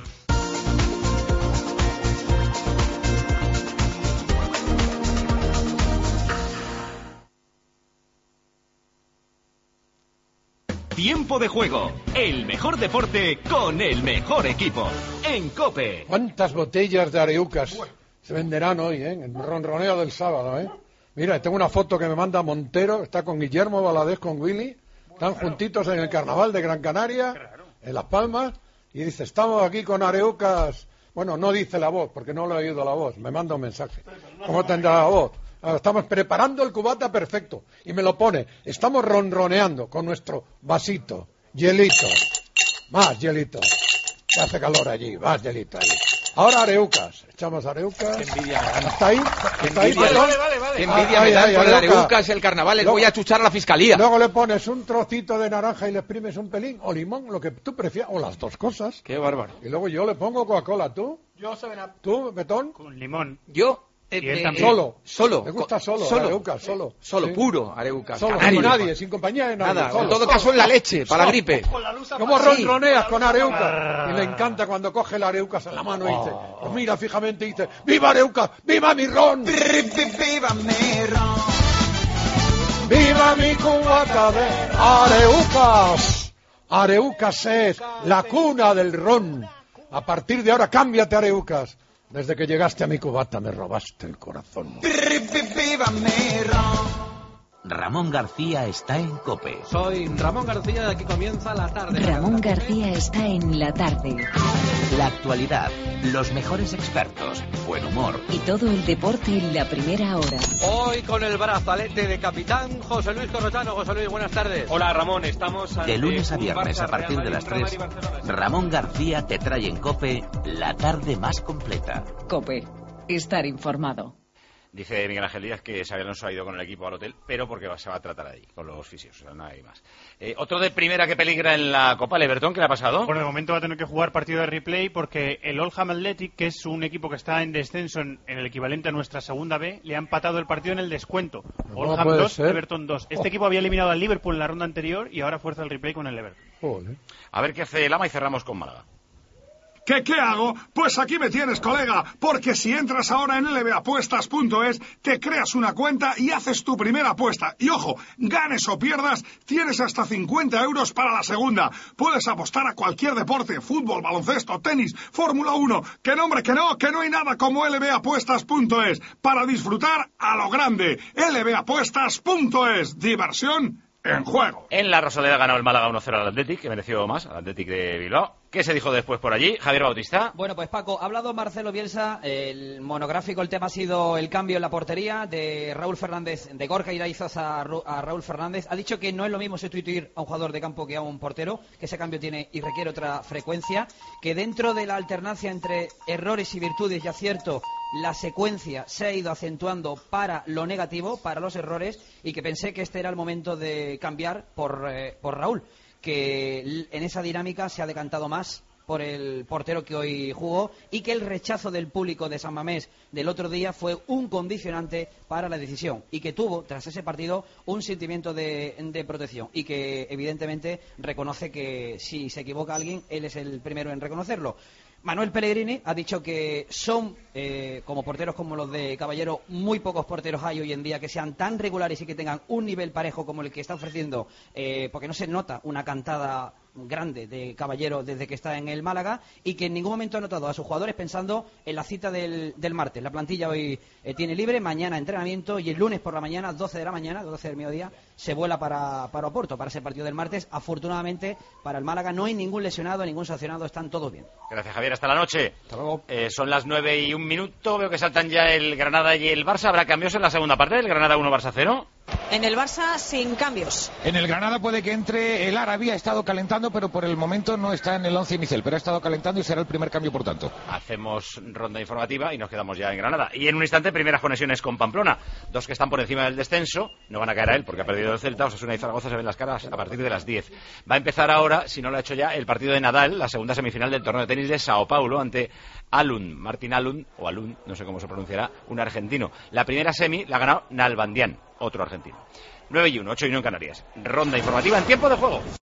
Tiempo de juego, el mejor deporte con el mejor equipo. En COPE. ¿Cuántas botellas de Areucas se venderán hoy, eh? En el ronroneo del sábado, eh? Mira, tengo una foto que me manda Montero, está con Guillermo Valadez, con Willy, están juntitos en el carnaval de Gran Canaria, en Las Palmas, y dice, estamos aquí con Areucas. Bueno, no dice la voz, porque no lo he oído la voz, me manda un mensaje. ¿Cómo tendrá la voz? Estamos preparando el cubata perfecto. Y me lo pone. Estamos ronroneando con nuestro vasito. Hielito. Más hielito. Que hace calor allí. Más hielito allí. Ahora Areucas. Echamos Areucas. ¿Está ahí? ¿Está ahí? Vale, vale, vale, vale. Qué envidia me dan con el Areucas, el carnaval. Les luego, voy a chuchar a la fiscalía. Luego le pones un trocito de naranja y le exprimes un pelín. O limón, lo que tú prefieras. O las dos cosas. Qué bárbaro. Y luego yo le pongo Coca-Cola. ¿Tú? Yo Seven Up. ¿Tú, Betón? Con limón. Yo... Eh, eh, solo, solo, me gusta solo, solo, Areucas, solo, solo, sí. Puro Areucas, solo, sin nadie, sin compañía de nadie, nada, solo. en todo caso en la leche, para la gripe. ¿Cómo ronroneas con Areucas? Y le encanta cuando coge el Areucas en la mano y dice, pues mira fijamente y dice, ¡viva Areucas! ¡Viva mi ron! ¡Viva mi ron! ¡Viva mi cubata de Areucas! Areucas es la cuna del ron. A partir de ahora, cámbiate Areucas. Desde que llegaste a mi cubata me robaste el corazón. Ramón García está en COPE. Soy Ramón García y aquí comienza la tarde. Ramón García está en la tarde. La actualidad, los mejores expertos, buen humor. Y todo el deporte en la primera hora. Hoy con el brazalete de capitán José Luis Corrochano. José Luis, buenas tardes. Hola Ramón, estamos... De lunes a viernes a partir de las tres, Ramón García te trae en COPE la tarde más completa. COPE, estar informado. Dice Miguel Ángel Díaz que Xabi Alonso ha ido con el equipo al hotel, pero porque se va a tratar ahí, con los fisios, o sea, nada más. Eh, otro de primera que peligra en la Copa, el Everton, ¿qué le ha pasado? Bueno, de momento va a tener que jugar partido de replay porque el Oldham Athletic, que es un equipo que está en descenso en, en el equivalente a nuestra segunda B, le ha empatado el partido en el descuento. Oldham dos, ser? Everton dos. Este oh. equipo había eliminado al Liverpool en la ronda anterior y ahora fuerza el replay con el Everton. Joder. A ver qué hace el Ama y cerramos con Málaga. ¿Qué, ¿Qué hago? Pues aquí me tienes, colega, porque si entras ahora en L B apuestas punto es, te creas una cuenta y haces tu primera apuesta. Y ojo, ganes o pierdas, tienes hasta cincuenta euros para la segunda. Puedes apostar a cualquier deporte, fútbol, baloncesto, tenis, Fórmula uno. Que no, hombre, que no, que no hay nada como L B apuestas punto es. Para disfrutar a lo grande. L B apuestas punto es. Diversión en juego. En la Rosaleda ganó el Málaga uno cero al Athletic, que mereció más, al Athletic de Bilbao. ¿Qué se dijo después por allí? Javier Bautista. Bueno, pues Paco, ha hablado Marcelo Bielsa, el monográfico, el tema ha sido el cambio en la portería de Raúl Fernández, de Gorka Iraizaz a, a Raúl Fernández. Ha dicho que no es lo mismo sustituir a un jugador de campo que a un portero, que ese cambio tiene y requiere otra frecuencia, que dentro de la alternancia entre errores y virtudes y acierto, la secuencia se ha ido acentuando para lo negativo, para los errores, y que pensé que este era el momento de cambiar por, eh, por Raúl, que en esa dinámica se ha decantado más por el portero que hoy jugó y que el rechazo del público de San Mamés del otro día fue un condicionante para la decisión y que tuvo tras ese partido un sentimiento de, de protección y que evidentemente reconoce que si se equivoca alguien, él es el primero en reconocerlo. Manuel Pellegrini ha dicho que son, eh, como porteros como los de Caballero, muy pocos porteros hay hoy en día que sean tan regulares y que tengan un nivel parejo como el que está ofreciendo, eh, porque no se nota una cantada grande de Caballero desde que está en el Málaga y que en ningún momento ha notado a sus jugadores pensando en la cita del, del martes. La plantilla hoy eh, tiene libre, mañana entrenamiento y el lunes por la mañana, doce de la mañana, doce del mediodía, se vuela para, para Oporto, para ese partido del martes. Afortunadamente para el Málaga no hay ningún lesionado, ningún sancionado, están todos bien. Gracias, Javier, hasta la noche. Hasta luego. Eh, son las nueve y un minuto, veo que saltan ya el Granada y el Barça. ¿Habrá cambios en la segunda parte del Granada uno Barça cero? En el Barça sin cambios. En el Granada puede que entre el árabe, ha estado calentando, pero por el momento no está en el once inicial, pero ha estado calentando y será el primer cambio, por tanto. Hacemos ronda informativa y nos quedamos ya en Granada. Y en un instante, primeras conexiones con Pamplona. Dos que están por encima del descenso, no van a caer a él porque ha perdido el Celta. Osasuna y Zaragoza se ven las caras a partir de las diez. Va a empezar ahora, si no lo ha hecho ya, el partido de Nadal, la segunda semifinal del torneo de tenis de Sao Paulo ante Alun, Martín Alun, o Alun, no sé cómo se pronunciará, un argentino. La primera semi la ha ganado Nalbandián, otro argentino. nueve y uno, ocho y uno en Canarias. Ronda informativa en tiempo de juego.